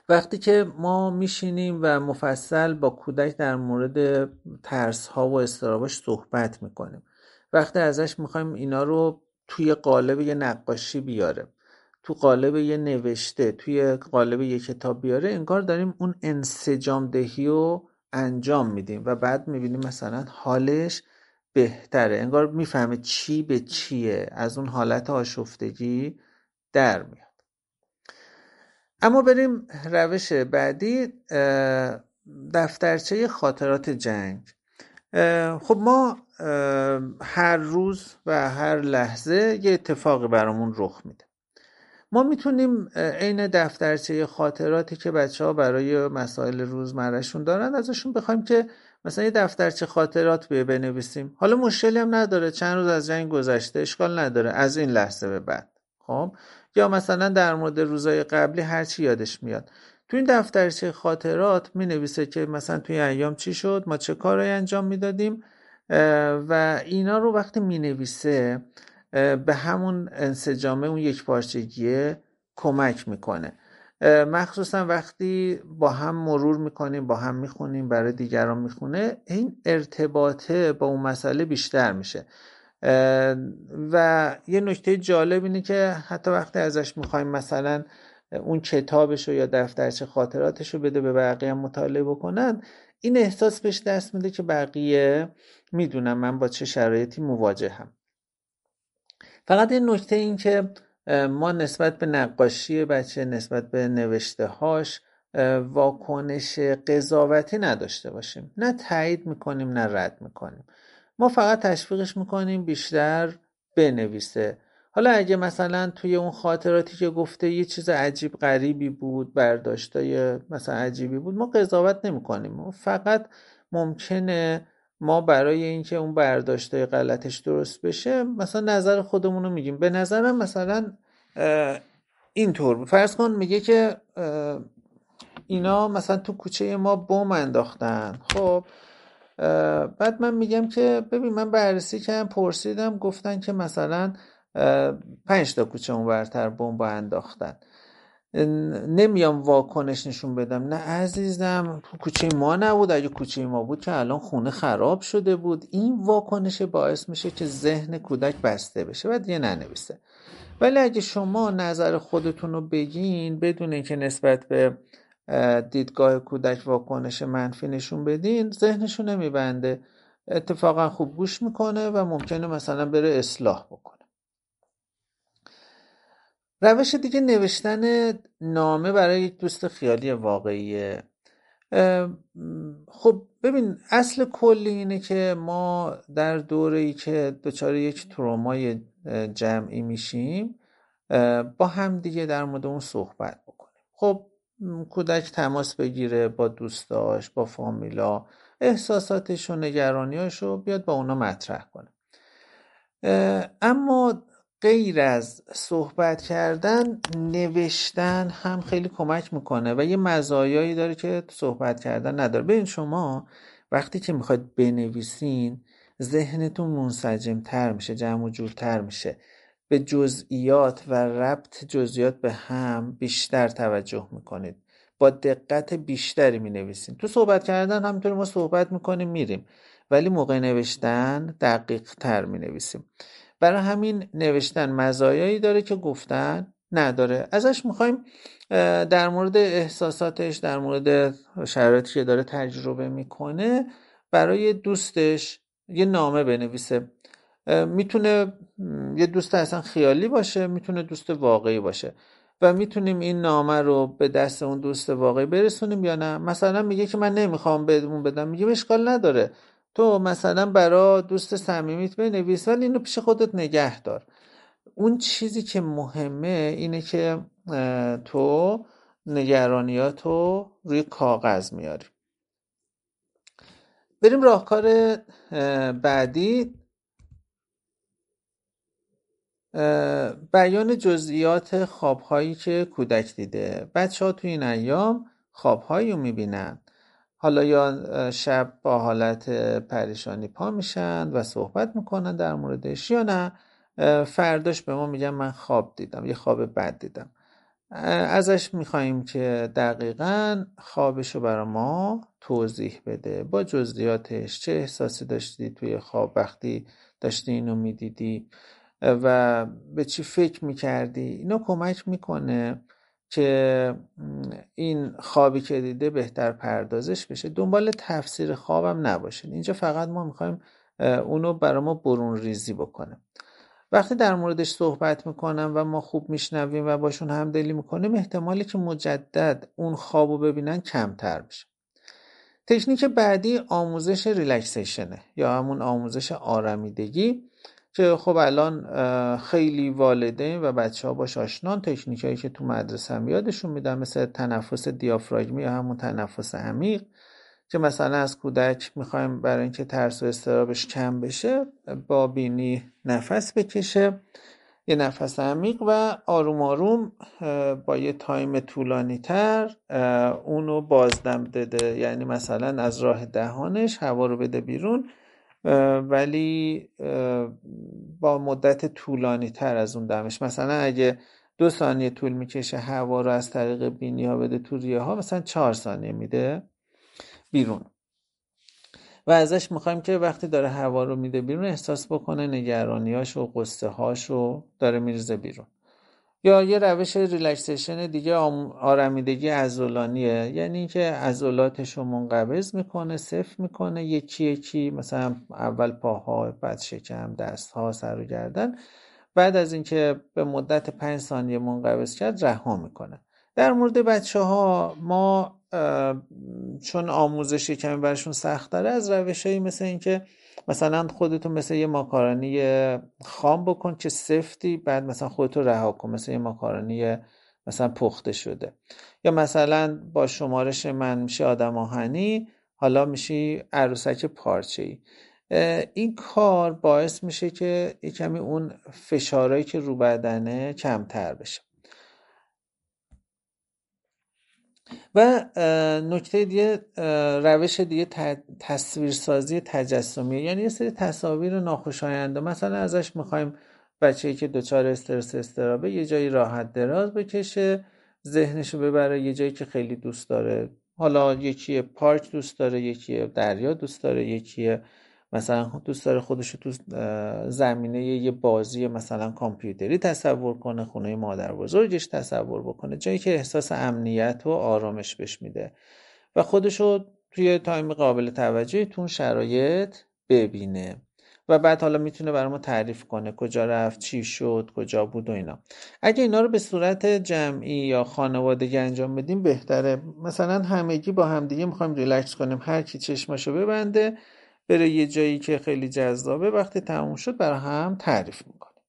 وقتی که ما میشینیم و مفصل با کودک در مورد ترس ها و اضطراباش صحبت میکنیم، وقتی ازش میخوایم اینا رو توی قالب یه نقاشی بیاره، تو قالب یه نوشته، توی قالب یه کتاب بیاره، انگار داریم اون انسجام دهی رو انجام میدیم و بعد میبینیم مثلا حالش بهتره، انگار میفهمه چی به چیه، از اون حالت آشفتگی در میاد. اما بریم روش بعدی، دفترچه خاطرات جنگ. خب ما هر روز و هر لحظه یه اتفاقی برامون رخ میده. ما میتونیم عین دفترچه خاطراتی که بچه ها برای مسائل روزمرهشون دارن ازشون بخوایم که مثلا یه دفترچه خاطرات بیه بنویسیم. حالا مشکلی هم نداره، چند روز از جنگ گذشته، اشکال نداره، از این لحظه به بعد. خب یا مثلا در مورد روزهای قبلی هر چی یادش میاد تو این دفترچه خاطرات مینویسه که مثلا توی ایام چی شد، ما چه کارهایی انجام میدادیم و اینا رو وقتی مینویسه به همون انسجامه، اون یک پارچگیه کمک میکنه. مخصوصا وقتی با هم مرور میکنیم، با هم میخونیم، برای دیگران میخونه، این ارتباطه با اون مسئله بیشتر میشه. و یه نکته جالب اینه که حتی وقتی ازش میخوایم مثلا اون کتابشو یا دفترچه خاطراتشو بده به بقیه مطالعه بکنن، این احساس بهش دست میده که بقیه میدونن من با چه شرایطی مواجهم. فقط این نکته این که ما نسبت به نقاشی بچه، نسبت به نوشته هاش واکنش قضاوتی نداشته باشیم، نه تایید میکنیم نه رد میکنیم، ما فقط تشویقش میکنیم بیشتر بنویسه. حالا اگه مثلا توی اون خاطراتی که گفته یه چیز عجیب غریبی بود، برداشتای مثلا عجیبی بود، ما قضاوت نمیکنیم، فقط ممکنه ما برای اینکه اون برداشته غلطش درست بشه مثلا نظر خودمون رو میگیم. به نظرم مثلا اینطور فرض کن میگه که اینا مثلا تو کوچه ما بم انداختن. خب بعد من میگم که ببین من بررسی کردم، پرسیدم، گفتن که مثلا پنج تا کوچه اون ورتر بمب انداختن. نمیام واکنش نشون بدم نه عزیزم کوچه ما نبود، اگه کوچه ما بود که الان خونه خراب شده بود. این واکنش باعث میشه که ذهن کودک بسته بشه و دیگه ننویسه. ولی اگه شما نظر خودتون رو بگین بدون اینکه نسبت به دیدگاه کودک واکنش منفی نشون بدین، ذهنشو نمیبنده، اتفاقا خوب گوش میکنه و ممکنه مثلا بره اصلاح بکنه. روش دیگه نوشتن نامه برای یک دوست خیالی واقعیه. خب ببین اصل کلی اینه که ما در دوره‌ای که دچار یک ترومای جمعی میشیم با هم دیگه در مورد اون صحبت بکنیم. خب کودک تماس بگیره با دوستاش، با فامیلا، احساساتش و نگرانیاش رو بیاد با اونا مطرح کنه. اما غیر از صحبت کردن، نوشتن هم خیلی کمک میکنه و یه مزایایی داره که صحبت کردن نداره. ببین شما وقتی که میخواید بنویسین ذهنتون منسجم تر میشه، جمع و جورتر میشه، به جزئیات و ربط جزئیات به هم بیشتر توجه میکنید، با دقت بیشتری مینویسین. تو صحبت کردن همینطور ما صحبت میکنیم میریم، ولی موقع نوشتن دقیق تر مینویسیم. برای همین نوشتن مزایایی داره که گفتن نداره. ازش میخوایم در مورد احساساتش، در مورد شرایطی که داره تجربه میکنه برای دوستش یه نامه بنویسه. میتونه یه دوست اصلا خیالی باشه، میتونه دوست واقعی باشه و میتونیم این نامه رو به دست اون دوست واقعی برسونیم یا نه. مثلا میگه که من نمیخوام بهمون بدم، میگیم اشکال نداره، تو مثلا برا دوست صمیمیت بنویس ولی اینو پیش خودت نگه دار. اون چیزی که مهمه اینه که تو نگرانیاتو روی کاغذ میاری. بریم راهکار بعدی، بیان جزئیات خوابهایی که کودک دیده. بچه ها توی این ایام خوابهایی رو میبینن، حالا یا شب با حالت پریشانی پا میشن و صحبت میکنن در موردش، یا نه فرداش به ما میگن من خواب دیدم، یه خواب بد دیدم. ازش میخواییم که دقیقاً خوابشو برای ما توضیح بده با جزئیاتش، چه احساسی داشتی توی خواب وقتی داشتی اینو میدیدی و به چی فکر میکردی. اینو کمک میکنه که این خوابی که دیده بهتر پردازش بشه. دنبال تفسیر خوابم نباشین، اینجا فقط ما میخوایم اونو برای ما برون ریزی بکنه. وقتی در موردش صحبت میکنم و ما خوب میشنویم و باشون همدلی میکنیم، احتمالی که مجدد اون خوابو ببینن کمتر میشه. تکنیک بعدی آموزش ریلکسیشنه یا همون آموزش آرامیدگی که خب الان خیلی والدین و بچه ها باش آشنان. تکنیک هایی که تو مدرسه هم یادشون میدن، مثل تنفس دیافراگمی یا همون تنفس عمیق که مثلا از کودک میخوایم برای اینکه ترس و اضطرابش کم بشه با بینی نفس بکشه، یه نفس عمیق و آروم آروم با یه تایم طولانی تر اونو بازدم بده. یعنی مثلا از راه دهانش هوا رو بده بیرون ولی با مدت طولانی تر از اون دمش. مثلا اگه دو ثانیه طول میکشه هوا رو از طریق بینی ها بده تو ریه ها، مثلا چهار ثانیه میده بیرون و ازش میخوایم که وقتی داره هوا رو میده بیرون احساس بکنه نگرانیاش و قصه هاشو داره میرزه بیرون. یا یه روش ریلکسیشن دیگه آرامیدگی عضلانیه، یعنی که عضلاتش رو منقبض میکنه، صفر میکنه یکی یکی، مثلا اول پاها، بعد شکم، دستها، سر و گردن. بعد از اینکه به مدت پنج ثانیه منقبض کرد رها میکنه. در مورد بچه ها ما چون آموزش کمی برشون سخت داره، از روشایی مثل این که مثلا خودتو مثل یه ماکارونی خام بکن که سفتی، بعد مثلا خودتو رها کن مثل یه ماکارونی مثلا پخته شده. یا مثلا با شمارش من میشه آدم آهنی، حالا میشی عروسک پارچه‌ای. این کار باعث میشه که یه کمی اون فشارهایی که رو بدنه کمتر بشه. و نکته دیگه، روش دیگه تصویرسازی تجسمی، یعنی یه سری تصاویر ناخوشاینده مثلا ازش میخوایم بچه‌ای که دچار استرس اضطرابه یه جایی راحت دراز بکشه، ذهنشو ببره یه جایی که خیلی دوست داره. حالا یکی پارک دوست داره، یکی دریا دوست داره، یکی مثلا دوست داره خودشو تو زمینه یه بازی مثلا کامپیوتری تصور کنه، خونه مادر بزرگش تصور بکنه، جایی که احساس امنیت و آرامش بهش میده و خودشو توی تایم قابل توجهی تو شرایط ببینه و بعد حالا میتونه برای ما تعریف کنه کجا رفت، چی شد، کجا بود و اینا. اگه اینا رو به صورت جمعی یا خانوادگی انجام بدیم بهتره. مثلا همگی با همدیگه میخوایم ریلکس کنیم، هر کی چشمشو ببنده بره یه جایی که خیلی جذابه، وقتی تموم شد برای هم تعریف میکنه.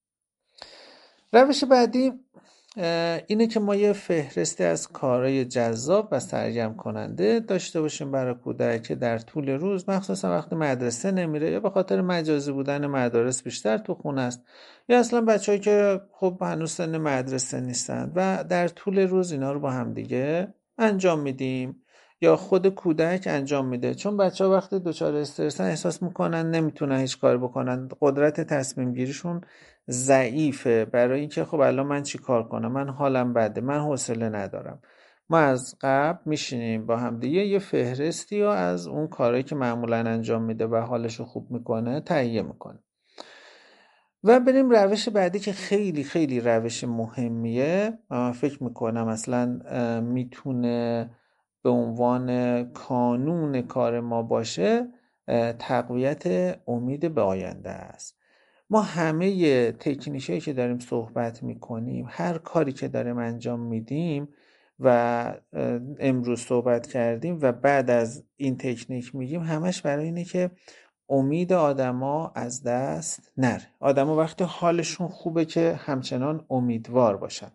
روش بعدی اینه که ما یه فهرستی از کارهای جذاب و سرگرم کننده داشته باشیم برای کودک که در طول روز، مخصوصا وقتی مدرسه نمیره یا به خاطر مجازی بودن مدارس بیشتر تو خونه است یا اصلا بچه‌ای که خب هنوز سن مدرسه نیستن و در طول روز اینا رو با هم دیگه انجام میدیم یا خود کودک انجام میده. چون بچه‌ها وقتی دچار استرسن احساس میکنن نمیتونن هیچ کار بکنن، قدرت تصمیم گیریشون ضعیفه برای اینکه خب الان من چی کار کنم، من حالم بده، من حوصله ندارم. ما از قبل میشینیم با هم دیگه یه فهرستی رو از اون کارهایی که معمولا انجام میده و حالشو خوب میکنه تهیه میکنه. و بریم روش بعدی که خیلی خیلی روش مهمیه و من فکر میکنم اصلا میتونه به عنوان کانون کار ما باشه، تقویت امید به آینده است. ما همه تکنیکایی که داریم صحبت میکنیم، هر کاری که داریم انجام میدیم و امروز صحبت کردیم و بعد از این تکنیک میگیم، همش برای اینه که امید آدما از دست نره. آدما وقتی حالشون خوبه که همچنان امیدوار باشن.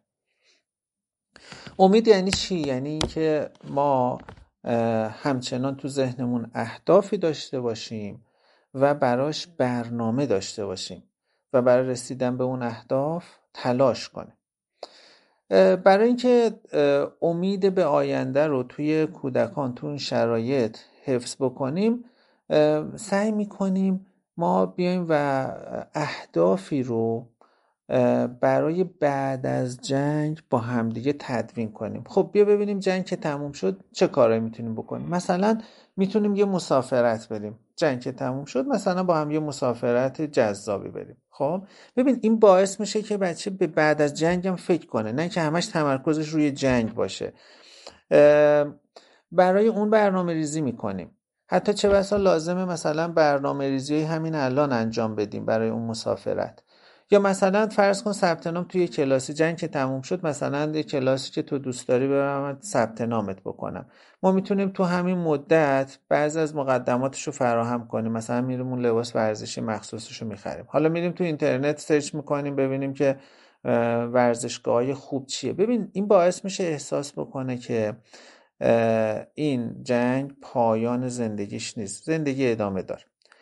امید یعنی چی؟ یعنی که ما همچنان تو ذهنمون اهدافی داشته باشیم و براش برنامه داشته باشیم و برای رسیدن به اون اهداف تلاش کنیم. برای اینکه امید به آینده رو توی کودکان تو اون شرایط حفظ بکنیم، سعی میکنیم ما بیایم و اهدافی رو برای بعد از جنگ با همدیگه تدوین کنیم. خب بیا ببینیم جنگ که تموم شد چه کارایی میتونیم بکنیم. مثلا میتونیم یه مسافرت بریم. جنگ که تموم شد مثلا با هم یه مسافرت جذابی بریم. خب ببین این باعث میشه که بچه به بعد از جنگ هم فکر کنه، نه که همش تمرکزش روی جنگ باشه. برای اون برنامه ریزی میکنیم. حتی چه بسا لازمه مثلا برنامه ریزی همین الان انجام بدیم برای اون مسافرت. یا مثلا فرض کن ثبت نام توی کلاسی، جنگ که تموم شد مثلا یه کلاسی که تو دوست داری برام ثبت نامت بکنم. ما میتونیم تو همین مدت بعضی از مقدماتشو فراهم کنیم. مثلا میریم اون لباس ورزشی مخصوصشو میخریم. حالا میریم تو اینترنت سرچ میکنیم ببینیم که ورزشگاه‌های خوب چیه. ببین این باعث میشه احساس بکنه که این جنگ پایان زندگیش نیست، زندگی ادامه داره.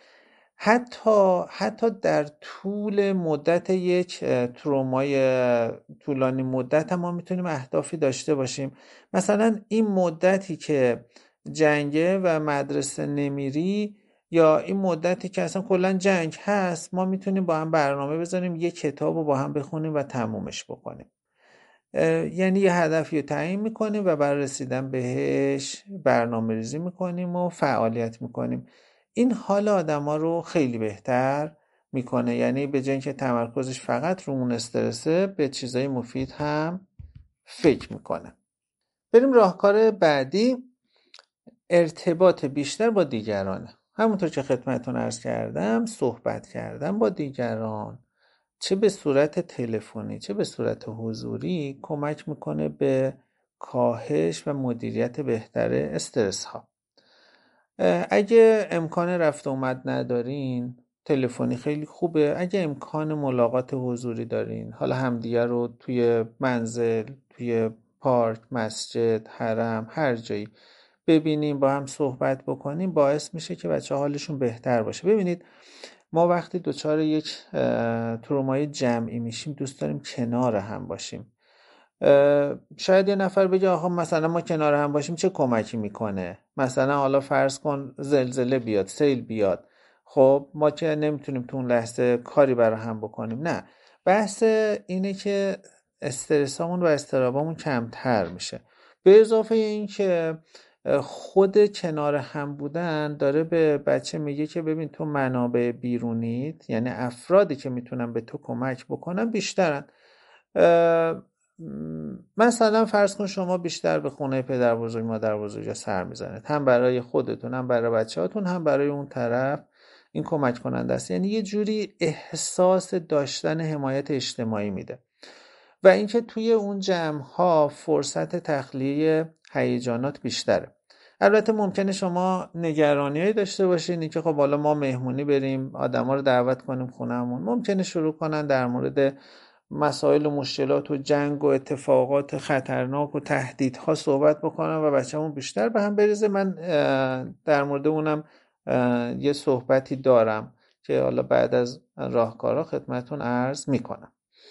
حتی حتی در طول مدت یک ترومای طولانی مدت هم ما میتونیم اهدافی داشته باشیم. مثلا این مدتی که جنگه و مدرسه نمیری، یا این مدتی که اصلا کلا جنگ هست، ما میتونیم با هم برنامه بذاریم یک کتاب رو با هم بخونیم و تمومش بکنیم. یعنی یه هدفی رو تعیین میکنیم و برای رسیدن بهش برنامه ریزی میکنیم و فعالیت میکنیم. این حال آدم ها رو خیلی بهتر میکنه. یعنی به جای اینکه تمرکزش فقط رو اون استرسه، به چیزای مفید هم فکر میکنه. بریم راهکار بعدی، ارتباط بیشتر با دیگرانه. همونطور که خدمتتون عرض کردم، صحبت کردن با دیگران، چه به صورت تلفنی چه به صورت حضوری، کمک میکنه به کاهش و مدیریت بهتر استرس ها. اگه امکان رفت اومد ندارین، تلفنی خیلی خوبه. اگه امکان ملاقات حضوری دارین، حالا همدیگه رو توی منزل، توی پارک، مسجد، حرم، هر جایی ببینیم، با هم صحبت بکنیم، باعث میشه که بچه حالشون بهتر باشه. ببینید ما وقتی دچار یک ترومای جمعی میشیم دوست داریم کنار هم باشیم. شاید یه نفر بگه آخه مثلا ما کنار هم باشیم چه کمکی میکنه؟ مثلا حالا فرض کن زلزله بیاد، سیل بیاد، خب ما که نمیتونیم تو اون لحظه کاری برای هم بکنیم. نه، بحث اینه که استرسامون و اضطرابامون کمتر میشه. به اضافه این که خود کنار هم بودن داره به بچه میگه که ببین تو منابع بیرونیت، یعنی افرادی که میتونن به تو کمک بکنن بیشترن. مثلا فرض کن شما بیشتر به خونه پدر بزرگ مادر بزرگ سر میزنید، هم برای خودتون، هم برای بچه هاتون، هم برای اون طرف. این کمک کننده است. یعنی یه جوری احساس داشتن حمایت اجتماعی میده. و اینکه توی اون جمع ها فرصت تخلیه هیجانات بیشتره. البته ممکنه شما نگرانیایی داشته باشین، اینکه خب حالا ما مهمونی بریم، آدما رو دعوت کنیم خونهمون، ممکنه شروع کنن در مورد مسائل و مشکلات و جنگ و اتفاقات خطرناک و تهدیدها صحبت بکنن و بچه‌مون بیشتر به هم بریزه. من در مورد اونم یه صحبتی دارم که حالا بعد از راهکارها خدمتتون عرض میکنم.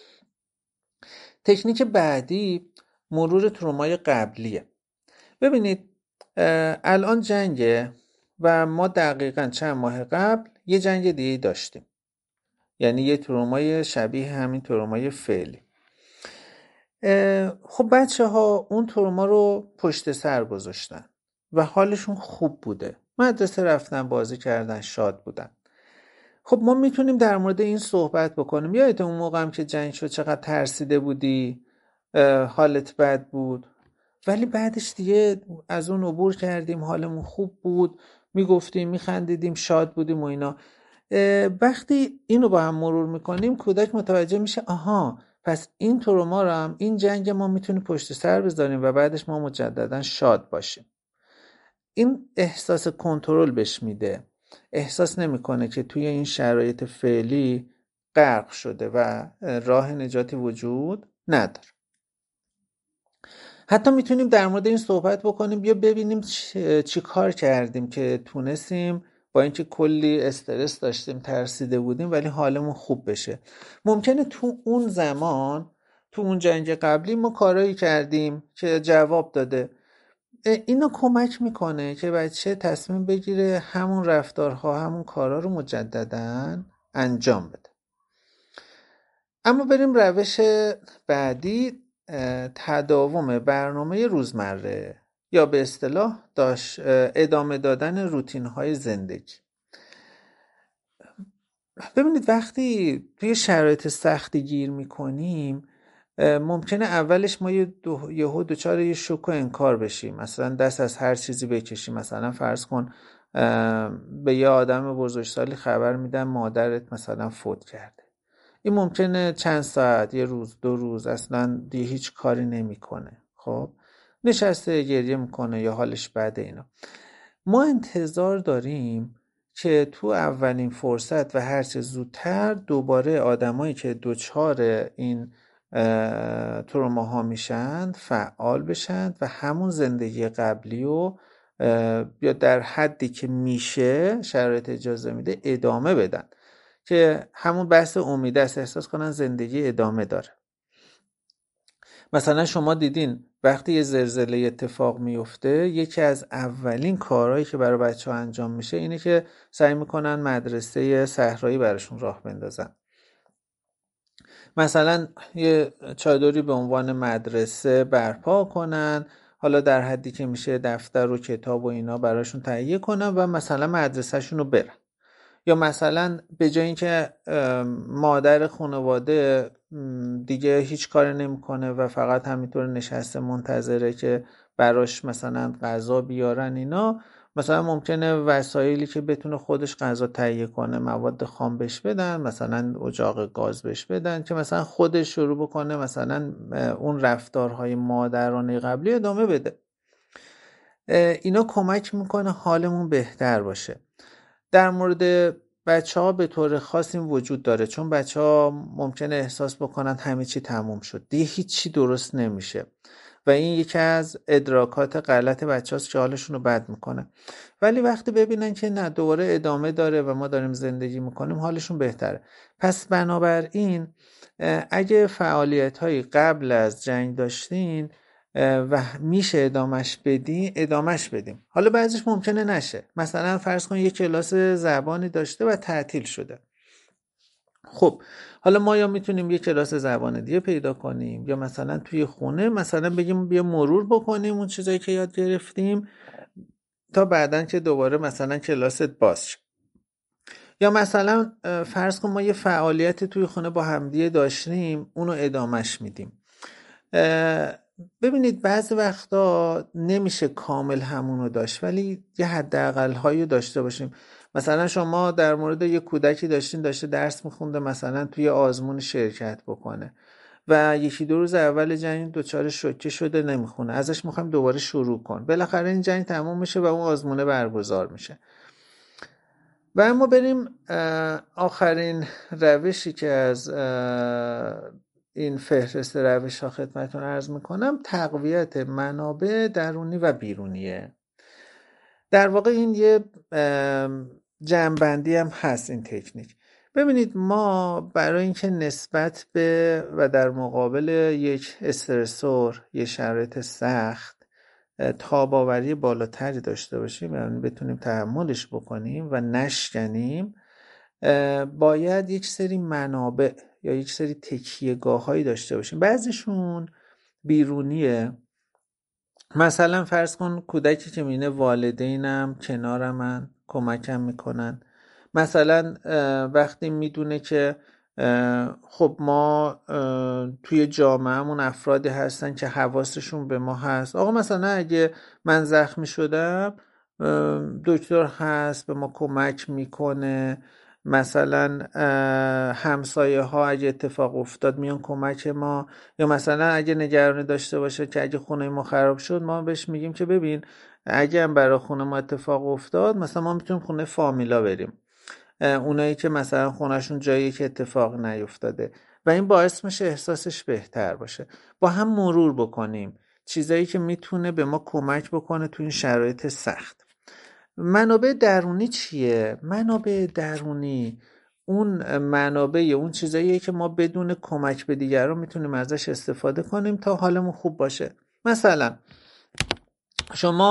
تکنیک بعدی مرور ترومای قبلیه. ببینید الان جنگه و ما دقیقاً چند ماه قبل یه جنگ دیگه داشتیم، یعنی یه ترومای شبیه همین ترومای فعلی. خب بچه ها اون تروما رو پشت سر گذاشتن و حالشون خوب بوده، مدرسه رفتن، بازی کردن، شاد بودن. خب ما میتونیم در مورد این صحبت بکنیم. یادت اون موقع هم که جنگ شد چقدر ترسیده بودی، حالت بد بود، ولی بعدش دیگه از اون عبور کردیم، حالمون خوب بود، میگفتیم، میخندیدیم، شاد بودیم و اینا. وقتی اینو با هم مرور میکنیم کودک متوجه میشه آها پس این تروما رو هم، این جنگ ما میتونیم پشت سر بذاریم و بعدش ما مجددا شاد باشیم. این احساس کنترل بهش میده. احساس نمیکنه که توی این شرایط فعلی غرق شده و راه نجاتی وجود نداره. حتی میتونیم در مورد این صحبت بکنیم، بیا ببینیم چی کار کردیم که تونستیم با اینکه کلی استرس داشتیم، ترسیده بودیم، ولی حالمون خوب بشه. ممکنه تو اون زمان، تو اون جنگ قبلی ما کارایی کردیم که جواب داده. اینو کمک میکنه که بچه تصمیم بگیره همون رفتارها، همون کارا رو مجدداً انجام بده. اما بریم روش بعدی، تداوم برنامه روزمره یا به اصطلاح داش ادامه دادن روتین های زندگی. ببینید وقتی توی شرایط سختی گیر میکنیم ممکنه اولش ما یه دو... یهو دچار یه شوک و انکار بشیم، مثلا دست از هر چیزی بکشیم. مثلا فرض کن به یه آدم بزرگسالی خبر میدن مادرت مثلا فوت کرده. این ممکنه چند ساعت، یه روز، دو روز اصلا دیگه هیچ کاری نمیکنه، خب نشسته گریه میکنه یا حالش بده. اینا ما انتظار داریم که تو اولین فرصت و هرچه زودتر دوباره آدمایی که دوچار این تروماها میشن فعال بشن و همون زندگی قبلی رو یا در حدی که میشه شرایط اجازه میده ادامه بدن، که همون بحث امید است، احساس کنن زندگی ادامه داره. مثلا شما دیدین وقتی یه زلزله اتفاق میفته یکی از اولین کارهایی که برای بچه ها انجام میشه اینه که سعی میکنن مدرسه صحرایی براشون راه بندازن. مثلا یه چادری به عنوان مدرسه برپا کنن، حالا در حدی که میشه دفتر و کتاب و اینا براشون تهیه کنن و مثلا مدرسهشون رو برن. یا مثلا به جای اینکه مادر خانواده دیگه هیچ کار نمیکنه و فقط همینطور نشسته منتظره که براش مثلا غذا بیارن اینا، مثلا ممکنه وسایلی که بتونه خودش غذا تهیه کنه، مواد خام بهش بدن، مثلا اجاق گاز بهش بدن که مثلا خودش شروع بکنه مثلا اون رفتارهای مادرانه قبلی ادامه بده. اینا کمک میکنه حالمون بهتر باشه. در مورد بچه ها به طور خاص این وجود داره، چون بچه ها ممکنه احساس بکنن همه چی تموم شد، دیگه هیچی درست نمیشه و این یکی از ادراکات غلط بچه هاست که حالشون رو بد میکنه. ولی وقتی ببینن که نه دوباره ادامه داره و ما داریم زندگی میکنیم حالشون بهتره. پس بنابراین اگه فعالیت های قبل از جنگ داشتین و میشه ادامش بدیم ادامش بدیم. حالا بعضیش ممکنه نشه، مثلا فرض کن یک کلاس زبانی داشته و تعطیل شده. خب حالا ما یا میتونیم یک کلاس زبان دیگه پیدا کنیم یا مثلا توی خونه مثلا بگیم بیا مرور بکنیم اون چیزایی که یاد گرفتیم تا بعدن که دوباره مثلا کلاست باز شه. یا مثلا فرض کن ما یه فعالیت توی خونه با همدیگه داشتیم اونو ادامش میدیم. ببینید بعضی وقتا نمیشه کامل همونو داشت ولی یه حداقل هایی داشته باشیم. مثلا شما در مورد یه کودکی داشتین داشته درس میخونده، مثلا توی آزمون شرکت بکنه و یکی دو روز اول جنگ دچار شوکه شده نمیخونه، ازش میخوایم دوباره شروع کن. بالاخره این جنگ تموم میشه و اون آزمونه برگزار میشه. و اما بریم آخرین روشی که از این فهرست روش ها خدمتتون عرض میکنم تقویت منابع درونی و بیرونیه. در واقع این یه جمع‌بندی هم هست این تکنیک. ببینید ما برای اینکه نسبت به و در مقابل یک استرسور، یک شرایط سخت تاب‌آوری بالاتری داشته باشیم، یعنی بتونیم تحملش بکنیم و نشکنیم، باید یک سری منابع یا یک سری تکیه‌گاه هایی داشته باشیم. بعضیشون بیرونیه، مثلا فرض کن کودکی که میبینه والدینم کنارمن کمکم میکنن. مثلا وقتی میدونه که خب ما توی جامعهمون افرادی هستن که حواسشون به ما هست، آقا مثلا اگه من زخمی شدم دکتر هست به ما کمک میکنه، مثلا همسایه ها اگه اتفاق افتاد میان کمک ما، یا مثلا اگه نگرانی داشته باشه که اگه خونه ما خراب شد ما بهش میگیم که ببین اگه هم برای خونه ما اتفاق افتاد مثلا ما میتونیم خونه فامیلا بریم، اونایی که مثلا خونهشون جایی که اتفاق نیفتاده، و این باعث میشه احساسش بهتر باشه. با هم مرور بکنیم چیزایی که میتونه به ما کمک بکنه تو این شرایط سخت. منابع درونی چیه؟ منابع درونی اون منابع اون چیزاییه که ما بدون کمک به دیگران میتونیم ازش استفاده کنیم تا حالمون خوب باشه. مثلا شما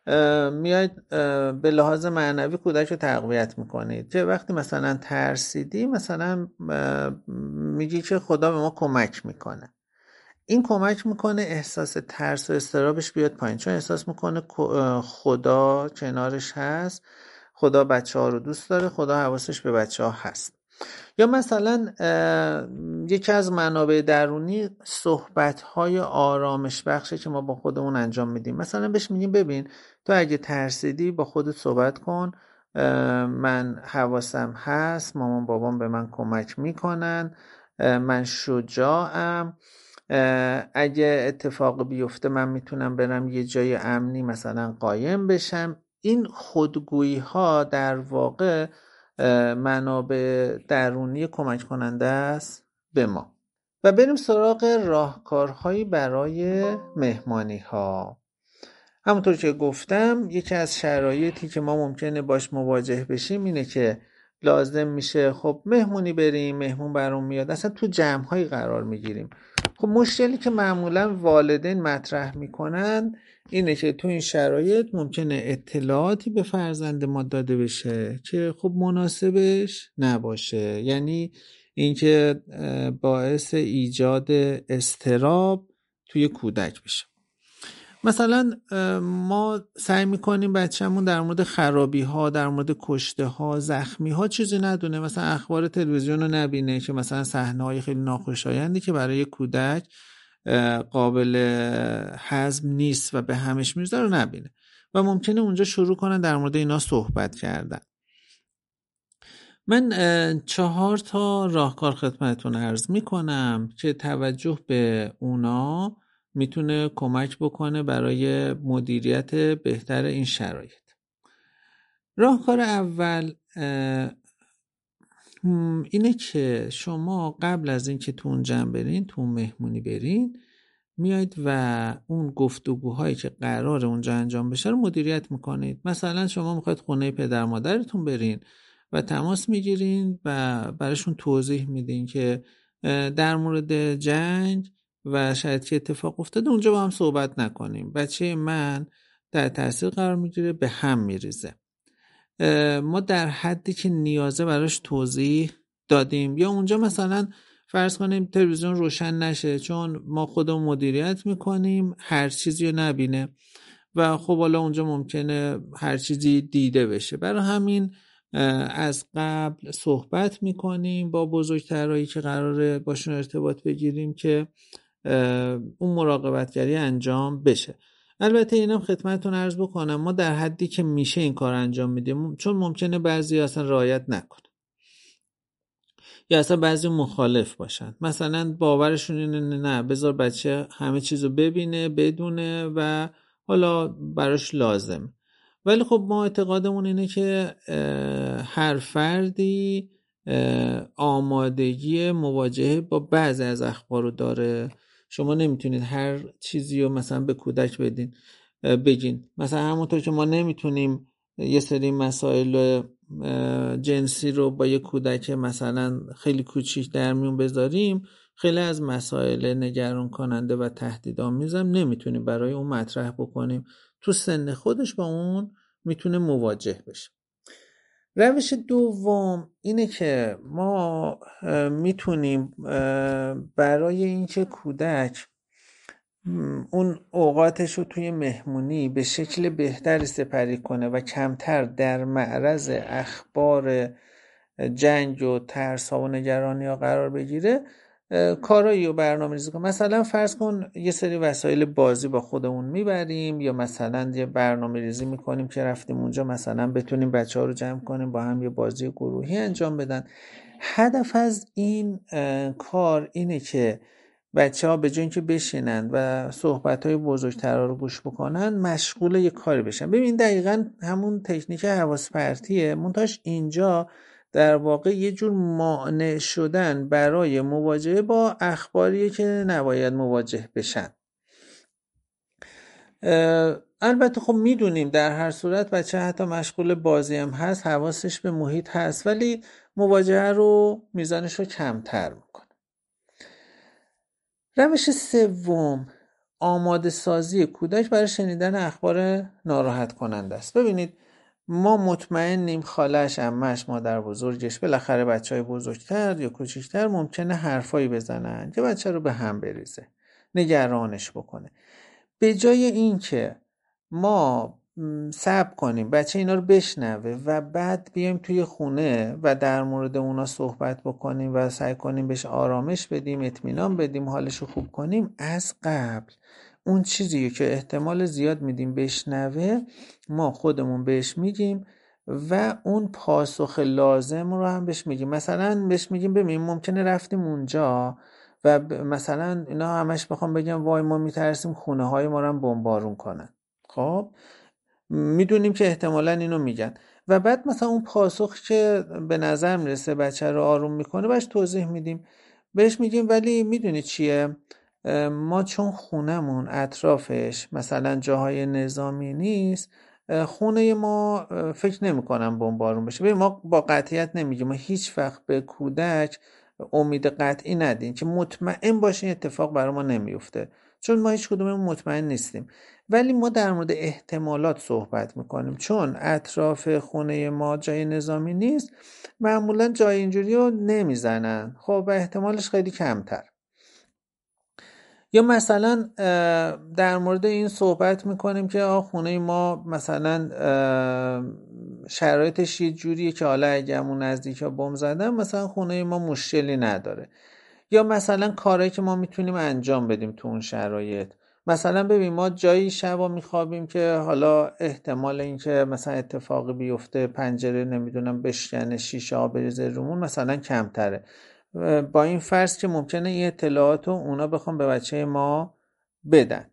میاید به لحاظ معنوی کودک رو تقویت میکنید که وقتی مثلا ترسیدی مثلا میگی که خدا به ما کمک میکنه. این کمک میکنه احساس ترس و اضطرابش بیاد پایین، چون احساس میکنه خدا کنارش هست، خدا بچه ها رو دوست داره، خدا حواسش به بچه ها هست. یا مثلا یکی از منابع درونی صحبت‌های آرامش بخشه که ما با خودمون انجام میدیم. مثلا بهش میگیم ببین تو اگه ترسیدی با خودت صحبت کن، من حواسم هست، مامان بابام به من کمک میکنن، من شجاعم، اگه اتفاق بیفته من میتونم برم یه جای امنی مثلا قایم بشم. این خودگویی ها در واقع منابع درونی کمک کننده است به ما. و بریم سراغ راهکارهایی برای مهمانی ها. همونطور که گفتم یکی از شرایطی که ما ممکنه باش مواجه بشیم اینه که لازم میشه خب مهمونی بریم، مهمون برام میاد، اصلا تو جمع‌هایی قرار میگیریم. خب مشکلی که معمولا والدین مطرح میکنن اینه که تو این شرایط ممکنه اطلاعاتی به فرزند ما داده بشه که خب مناسبش نباشه، یعنی اینکه باعث ایجاد اضطراب توی کودک بشه. مثلا ما سعی میکنیم بچه‌مون در مورد خرابی ها، در مورد کشته ها، زخمی ها چیزی ندونه، مثلا اخبار تلویزیون رو نبینه که مثلا صحنه های خیلی ناخوشایندی که برای کودک قابل هضم نیست و به همش میرزه رو نبینه و ممکنه اونجا شروع کنن در مورد اینا صحبت کردن. من چهار تا راهکار خدمتتون عرض میکنم که توجه به اونا میتونه کمک بکنه برای مدیریت بهتر این شرایط. راهکار اول اینه که شما قبل از اینکه تو اون جمع برین، تو اون مهمونی برین، میایید و اون گفتگوهایی که قراره اونجا انجام بشه رو مدیریت میکنید. مثلا شما میخواید خونه پدر مادرتون برین و تماس میگیرین و براشون توضیح میدین که در مورد جنگ و شاید که اتفاق افتاده اونجا با هم صحبت نکنیم، بچه من در تاثیر قرار میگیره، به هم میریزه. ما در حدی که نیازه براش توضیح دادیم. یا اونجا مثلا فرض کنیم تلویزیون روشن نشه چون ما خودمون مدیریت میکنیم هر چیزی رو نبینه و خب حالا اونجا ممکنه هر چیزی دیده بشه. برای همین از قبل صحبت میکنیم با بزرگترایی که قراره باشون ارتباط بگیریم که اون مراقبتگری انجام بشه. البته اینم خدمتتون عرض بکنم ما در حدی که میشه این کار انجام میدیم، چون ممکنه بعضی اصلا رعایت نکنه یا اصلا بعضی مخالف باشن، مثلا باورشون اینه نه بذار بچه همه چیزو ببینه بدونه و حالا براش لازم. ولی خب ما اعتقادمون اینه که هر فردی آمادگی مواجهه با بعضی از اخبار رو داره. شما نمیتونید هر چیزی رو مثلا به کودک بدین بگین. مثلا همونطور که ما نمیتونیم یه سری مسائل جنسی رو با یه کودک مثلا خیلی کوچیک در میون بذاریم، خیلی از مسائل نگران کننده و تهدیدآمیزم نمیتونیم برای اون مطرح بکنیم. تو سن خودش با اون میتونه مواجه بشه. روش دوم اینه که ما میتونیم برای اینکه کودک اون اوقاتش رو توی مهمونی به شکل بهتری سپری کنه و کمتر در معرض اخبار جنگ و ترس ها و نگرانی ها قرار بگیره، کارایی رو برنامه ریزی کن. مثلا فرض کن یه سری وسایل بازی با خودمون میبریم یا مثلا یه برنامه ریزی میکنیم که رفتیم اونجا مثلا بتونیم بچه ها رو جمع کنیم با هم یه بازی گروهی انجام بدن. هدف از این کار اینه که بچه ها به جای اینکه بشینن و صحبت های بزرگترها رو گوش بکنن مشغول یه کاری بشن. ببین دقیقاً همون تکنیک حواس پرتیه، منتهاش اینجا در واقع یه جور مانع شدن برای مواجهه با اخباریه که نباید مواجه بشن. البته خب میدونیم در هر صورت بچه حتی مشغول بازی هم هست، حواسش به محیط هست، ولی مواجهه رو میزانش رو کمتر میکنه. روش سوم آماده سازی کودک برای شنیدن اخبار ناراحت کننده است. ببینید ما مطمئنیم خالش، عمش، مادر بزرگش، بالاخره بچهای بزرگتر یا کوچکتر ممکنه حرفایی بزنن که بچه رو به هم بریزه، نگرانش بکنه. به جای این که ما صبر کنیم بچه اینا رو بشنوه و بعد بیایم توی خونه و در مورد اونا صحبت بکنیم و سعی کنیم بهش آرامش بدیم، اطمینان بدیم، حالش رو خوب کنیم، از قبل اون چیزی که احتمال زیاد میدیم بشنوه ما خودمون بهش میگیم و اون پاسخ لازم رو هم بهش میگیم. مثلا بهش میگیم ببین ممکنه رفتیم اونجا و مثلا اینا همش بخوام بگم وای ما میترسیم خونه های ما رو هم بمبارون کنن، خب میدونیم که احتمالاً اینو میگن و بعد مثلا اون پاسخ که به نظر میرسه بچه رو آروم میکنه بهش توضیح میدیم، بهش میگیم ولی میدونی چیه، ما چون خونمون اطرافش مثلا جاهای نظامی نیست، خونه ما فکر نمی کنم بمبارون بشه. ببین ما با قطعیت نمیگیم، ما هیچ وقت به کودک امید قطعی ندیم که مطمئن باشه اتفاق برای ما نمیفته، چون ما هیچ کدوممون مطمئن نیستیم، ولی ما در مورد احتمالات صحبت میکنیم. چون اطراف خونه ما جای نظامی نیست معمولا جای اینجوری رو نمیزنن، خب احتمالش خیلی کمتر. یا مثلا در مورد این صحبت میکنیم که آه خونه ما مثلا شرایطش یه جوریه که حالا اگه همون نزدیک ها بم زدن مثلا خونه ما مشکلی نداره. یا مثلا کارهایی که ما میتونیم انجام بدیم تو اون شرایط، مثلا ببین ما جایی شبا میخوابیم که حالا احتمال این که مثلا اتفاقی بیفته پنجره نمیدونم بشکنه شیشه ها بریزه رومون مثلا کمتره، با این فرض که ممکنه این اطلاعات رو اونا بخوام به بچه ما بدن.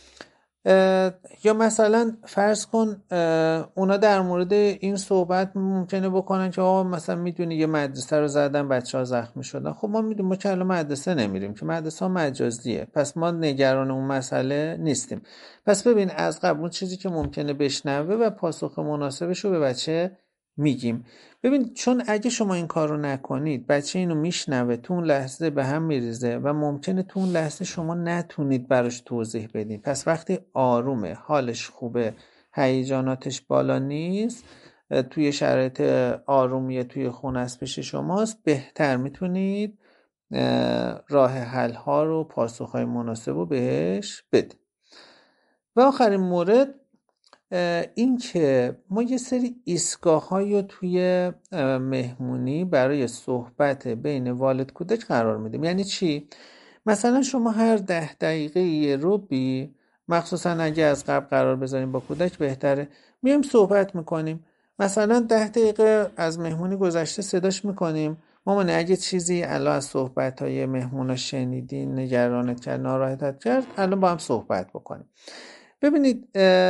یا مثلا فرض کن اونا در مورد این صحبت ممکنه بکنن که آقا مثلا میدونی یه مدرسه رو زدن بچه ها زخمی شدن، خب ما میدونیم ما که الان مدرسه نمیریم که مدرسه ها مجازیه، پس ما نگران اون مسئله نیستیم. پس ببین از قبل اون چیزی که ممکنه بشنوه و پاسخ مناسبش رو به بچه میگیم. ببین چون اگه شما این کار رو نکنید بچه اینو میشنوه، تو اون لحظه به هم میریزه و ممکنه تو اون لحظه شما نتونید براش توضیح بدین. پس وقتی آرومه، حالش خوبه، هیجاناتش بالا نیست، توی شرایط آرومیه، توی خونه است پیش شماست، بهتر میتونید راه حل ها رو، پاسخ های مناسب رو بهش بدید. و آخرین مورد این که ما یه سری ایستگاه‌هایی رو توی مهمونی برای صحبت بین والد کودک قرار میدیم. یعنی چی؟ مثلا شما هر ده دقیقه یه روبی، مخصوصا اگه از قبل قرار بذاریم با کودک بهتره، میایم صحبت میکنیم. مثلا ده دقیقه از مهمونی گذشته صداش میکنیم مامانه اگه چیزی الان از صحبت‌های مهمونا شنیدی نگرانت کرد، ناراحتت کرد، الان با هم صحبت بکنیم. ببینید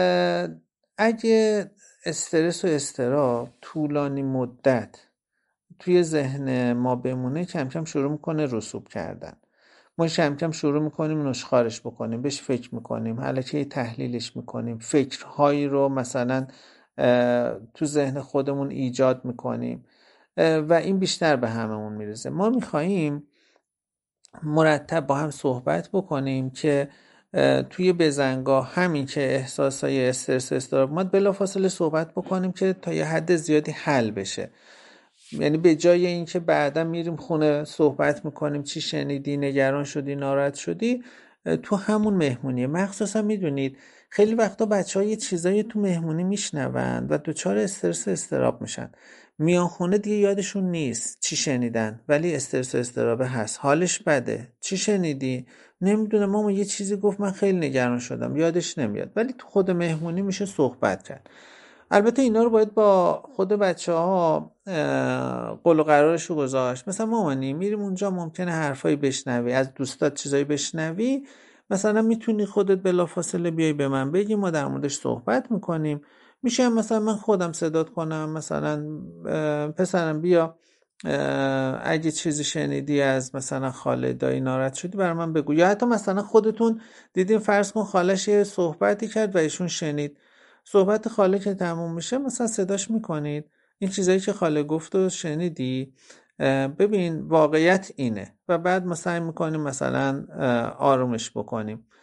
اگه استرس و اضطراب طولانی مدت توی ذهن ما بمونه کم کم شروع میکنه رسوب کردن، ما کم کم شروع میکنیم نشخوارش بکنیم، بهش فکر میکنیم، حالتی تحلیلش میکنیم، فکرهایی رو مثلا تو ذهن خودمون ایجاد میکنیم و این بیشتر به هممون میرسه. ما میخواییم مرتب با هم صحبت بکنیم که توی بزنگاه همین که احساسای استرس استراب اومد بلافاصله صحبت بکنیم که تا یه حد زیادی حل بشه. یعنی به جای اینکه بعدا میریم خونه صحبت میکنیم چی شنیدی، نگران شدی، ناراحت شدی، تو همون مهمونیه. مخصوصا میدونید خیلی وقتا بچه‌ها یه چیزایی تو مهمونی میشنوند و دچار استرس استراب میشن، میان خونه دیگه یادشون نیست چی شنیدن ولی استرس استراب هست، حالش بده. چی شنیدی؟ نمیدونه مامان یه چیزی گفت من خیلی نگران شدم، یادش نمیاد، ولی تو خود مهمونی میشه صحبت کرد. البته اینا رو باید با خود بچه ها قول و قرارش رو گذاشت. مثلا مامانی میریم اونجا ممکنه حرفایی بشنوی، از دوستات چیزایی بشنوی، مثلا میتونی خودت بلافاصله بیای به من بگی، ما در موردش صحبت میکنیم. میشه مثلا من خودم صدات کنم مثلا پسرم بیا اگه چیزی شنیدی از مثلا خاله دایی ناراحت شدی برای من بگو. یا حتی مثلا خودتون دیدین فرض کن خالش یه صحبتی کرد و ایشون شنید، صحبت خاله که تموم میشه مثلا صداش میکنید این چیزایی که خاله گفت و شنیدی، ببین واقعیت اینه، و بعد ما سعی میکنیم مثلا آرومش بکنیم.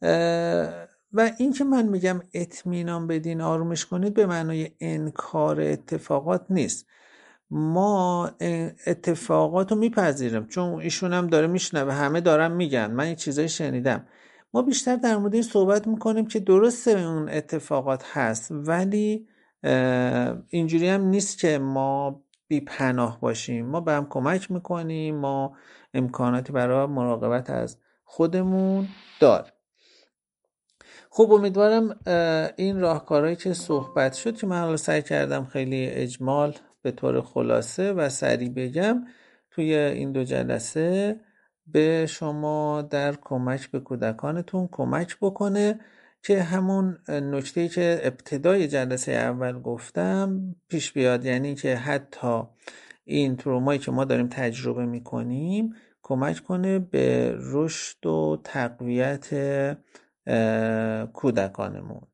و این که من میگم اطمینان بدین آرومش کنید به معنای انکار اتفاقات نیست. ما اتفاقات رو میپذیریم، چون ایشون هم داره میشنوه، همه دارن میگن، من این چیزایی شنیدم. ما بیشتر در مورد این صحبت میکنیم که درسته اون اتفاقات هست، ولی اینجوری هم نیست که ما بی پناه باشیم. ما به هم کمک میکنیم، ما امکاناتی برای مراقبت از خودمون داریم. خب امیدوارم این راهکارهایی که صحبت شد که من حالا سعی کردم خیلی اجمال به طور خلاصه و سریع بگم توی این دو جلسه به شما در کمک به کودکانتون کمک بکنه که همون نکته‌ای که ابتدای جلسه اول گفتم پیش بیاد، یعنی که حتی این ترومایی که ما داریم تجربه میکنیم کمک کنه به رشد و تقویت کودکانمون.